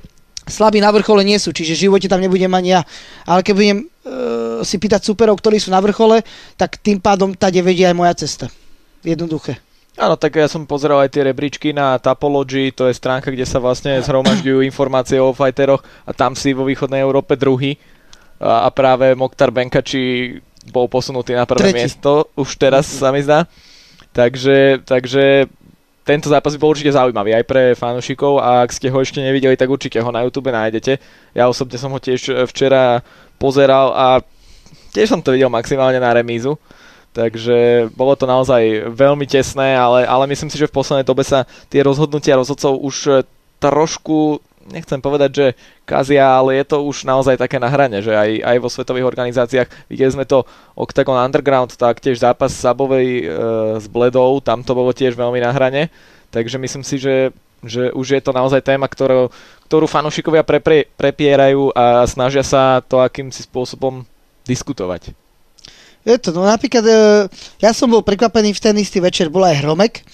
slabí na vrchole nie sú, čiže v živote tam nebudem ani ja. Ale keď budem si pýtať superov, ktorí sú na vrchole, tak tým pádom tade vedie aj moja cesta. Jednoduché. Áno, tak ja som pozeral aj tie rebríčky na Tapology, to je stránka, kde sa vlastne zhromažďujú informácie o fighteroch a tam si vo východnej Európe druhý a práve Mokhtar Benkachi bol posunutý na prvé miesto, už teraz sa mi zdá. Takže tento zápas by bol určite zaujímavý aj pre fanúšikov a ak ste ho ešte nevideli, tak určite ho na YouTube nájdete. Ja osobne som ho tiež včera pozeral a tiež som to videl maximálne na remízu. Takže bolo to naozaj veľmi tesné, ale myslím si, že v poslednej dobe sa tie rozhodnutia rozhodcov už trošku, nechcem povedať, že kazia, ale je to už naozaj také na hrane, že aj vo svetových organizáciách, videli sme to Octagon Underground, taktiež zápas Sabovej s Bledou, tam to bolo tiež veľmi na hrane, takže myslím si, že už je to naozaj téma, ktorú fanúšikovia prepierajú a snažia sa to akýmsi spôsobom diskutovať. Je to, no napríklad, ja som bol prekvapený, v ten istý večer bol aj Hromek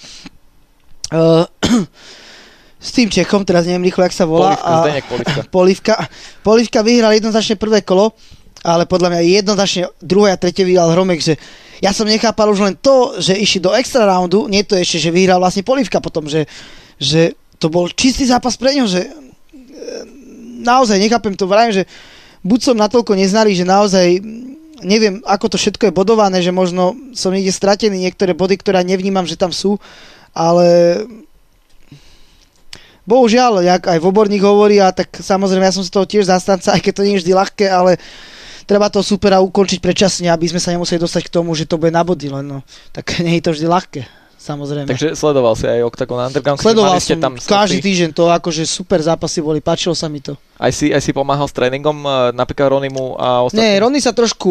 s tým Čechom, teraz neviem rýchlo, jak sa volá. Polívka vyhral jednoznačne prvé kolo, ale podľa mňa jednoznačne druhé a tretie vyhral Hromek, že ja som nechápal už len to, že išli do extra roundu, nie to ešte, že vyhral vlastne Polívka potom, že to bol čistý zápas pre ňo, že naozaj nechápem to, vrajím, že buď som natoľko neznalý, že naozaj neviem, ako to všetko je bodované, že možno som niekde stratený niektoré body, ktoré nevnímam, že tam sú, ale bohužiaľ, jak aj Voborník hovorí, a tak samozrejme ja som z toho tiež zastanca, aj keď to nie je vždy ľahké, ale treba toho supera ukončiť predčasne, aby sme sa nemuseli dostať k tomu, že to bude na body, len no, tak nie je to vždy ľahké. Samozrejme. Takže sledoval si aj Octagon Underground? Sledoval som tam každý týždeň, to akože super zápasy boli, páčilo sa mi to. Aj si pomáhal s tréningom, napríklad Ronimu a ostatným? Nie, Rony sa trošku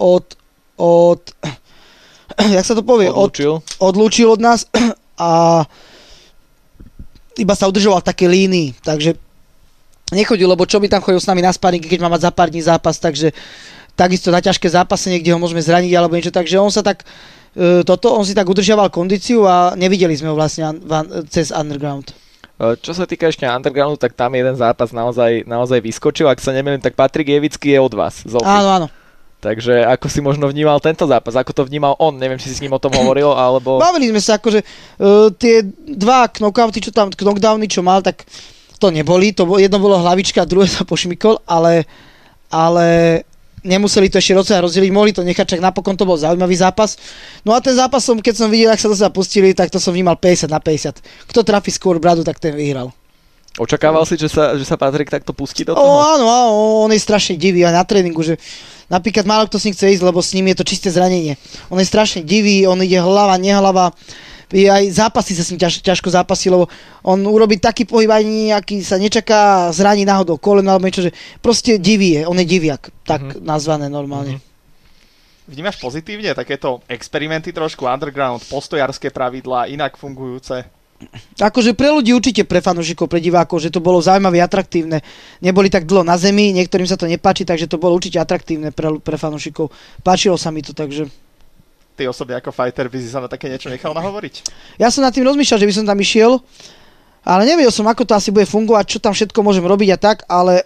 jak sa to povie? Odlúčil od nás a iba sa udržoval v takej línii, takže nechodil, lebo čo by tam chodil s nami na sparingy, keď má mať za pár dní zápas, takže takisto na ťažké zápasy niekde ho môžeme zraniť alebo niečo, takže on sa tak on si tak udržiaval kondíciu a nevideli sme ho vlastne cez Underground. Čo sa týka ešte Undergroundu, tak tam jeden zápas naozaj vyskočil. Ak sa nemýlim, tak Patrik Jevický je od vás. Áno. Takže ako si možno vnímal tento zápas? Ako to vnímal on? Neviem, či si s ním o tom hovoril, alebo... Bavili sme sa, akože tie dva knockouty, knockdowny, čo mal, tak to neboli. Jedno bolo hlavička, druhé sa pošmykol, ale nemuseli to ešte rozdeliť, mohli to nechať, čak napokon to bol zaujímavý zápas. No a ten zápas keď som videl, ak sa to sa pustili, tak to som vnímal 50-50. Kto trafí skôr bradu, tak ten vyhral. Očakával si, že sa Patrik takto pustí do toho? Áno, on je strašne divý aj na tréningu, že napríklad málo kto s ním chce ísť, lebo s ním je to čisté zranenie. On je strašne divý, on ide hlava, nehlava. Aj zápasy sa s ním ťažko zápasí, lebo on urobí taký pohyb, ani nejaký sa nečaká, zraní náhodou koleno alebo niečo, že proste divý je, on je diviak, tak nazvané normálne. Vnímaš pozitívne takéto experimenty trošku underground, postojárske pravidlá, inak fungujúce? Akože pre ľudí určite, pre fanúšikov, pre divákov, že to bolo zaujímavé, atraktívne. Neboli tak dlho na zemi, niektorým sa to nepáči, takže to bolo určite atraktívne pre fanúšikov. Páčilo sa mi to, takže... Ty osobne ako fighter by si sa na také niečo nechal nahovoriť? Ja som nad tým rozmýšľal, že by som tam išiel, ale nevedel som, ako to asi bude fungovať, čo tam všetko môžem robiť a tak, ale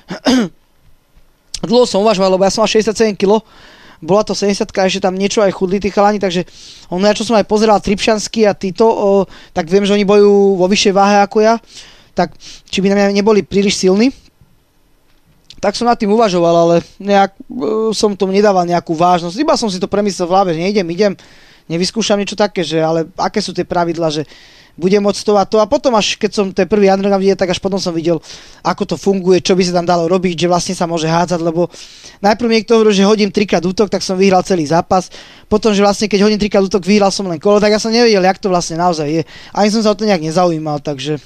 dlho som uvažoval, lebo ja som mal 67 kg, bola to 70-ka, ešte tam niečo aj chudli tí chalani, takže ja čo som aj pozeral Tripšanský a títo, tak viem, že oni bojujú vo vyššej váhe ako ja, tak či by na mňa neboli príliš silní. Tak som nad tým uvažoval, ale nejak som tomu nedával nejakú vážnosť. Iba som si to premyslel v hlave, že idem, nevyskúšam niečo také, že ale aké sú tie pravidlá, že budem môcť to a to. A potom až keď som ten prvý underground videl, tak až potom som videl, ako to funguje, čo by sa tam dalo robiť, že vlastne sa môže hádzať, lebo najprv niekto hovoril, že hodím 3-krát útok, tak som vyhral celý zápas. Potom, že vlastne keď hodím 3-krát útok, vyhral som len kolo, tak ja som nevedel, jak to vlastne naozaj je. Ani som sa o to nejak nezaujímal, takže...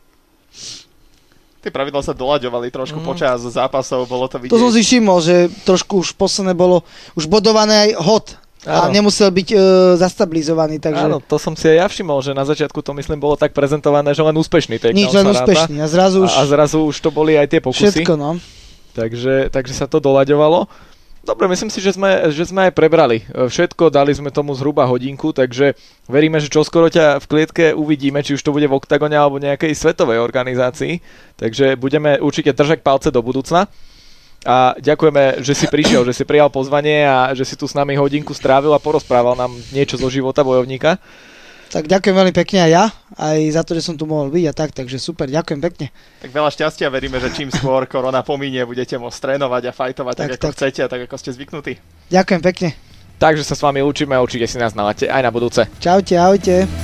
Tie pravidlá sa doľaďovali trošku počas zápasov, bolo to vidieť. To som si všimol, že trošku už posledné bolo už bodované aj hod a nemusel byť zastabilizovaný. Takže... Áno, to som si aj ja všimol, že na začiatku to myslím bolo tak prezentované, že len úspešný takedown. Nič, len úspešný a zrazu už... A zrazu už to boli aj tie pokusy. Všetko, no. Takže sa to doľaďovalo. Dobre, myslím si, že sme aj prebrali všetko, dali sme tomu zhruba hodinku, takže veríme, že čoskoro ťa v klietke uvidíme, či už to bude v Oktagone alebo nejakej svetovej organizácii, takže budeme určite držať palce do budúcna a ďakujeme, že si prišiel, že si prijal pozvanie a že si tu s nami hodinku strávil a porozprával nám niečo zo života bojovníka. Tak ďakujem veľmi pekne aj ja, aj za to, že som tu mohol byť a tak, takže super, ďakujem pekne. Tak veľa šťastia, veríme, že čím skôr korona pominie, budete môcť trénovať a fajtovať tak ako chcete a tak ako ste zvyknutí. Ďakujem pekne. Takže sa s vami lúčime a určite si nás nalaďte aj na budúce. Čaute, ahojte.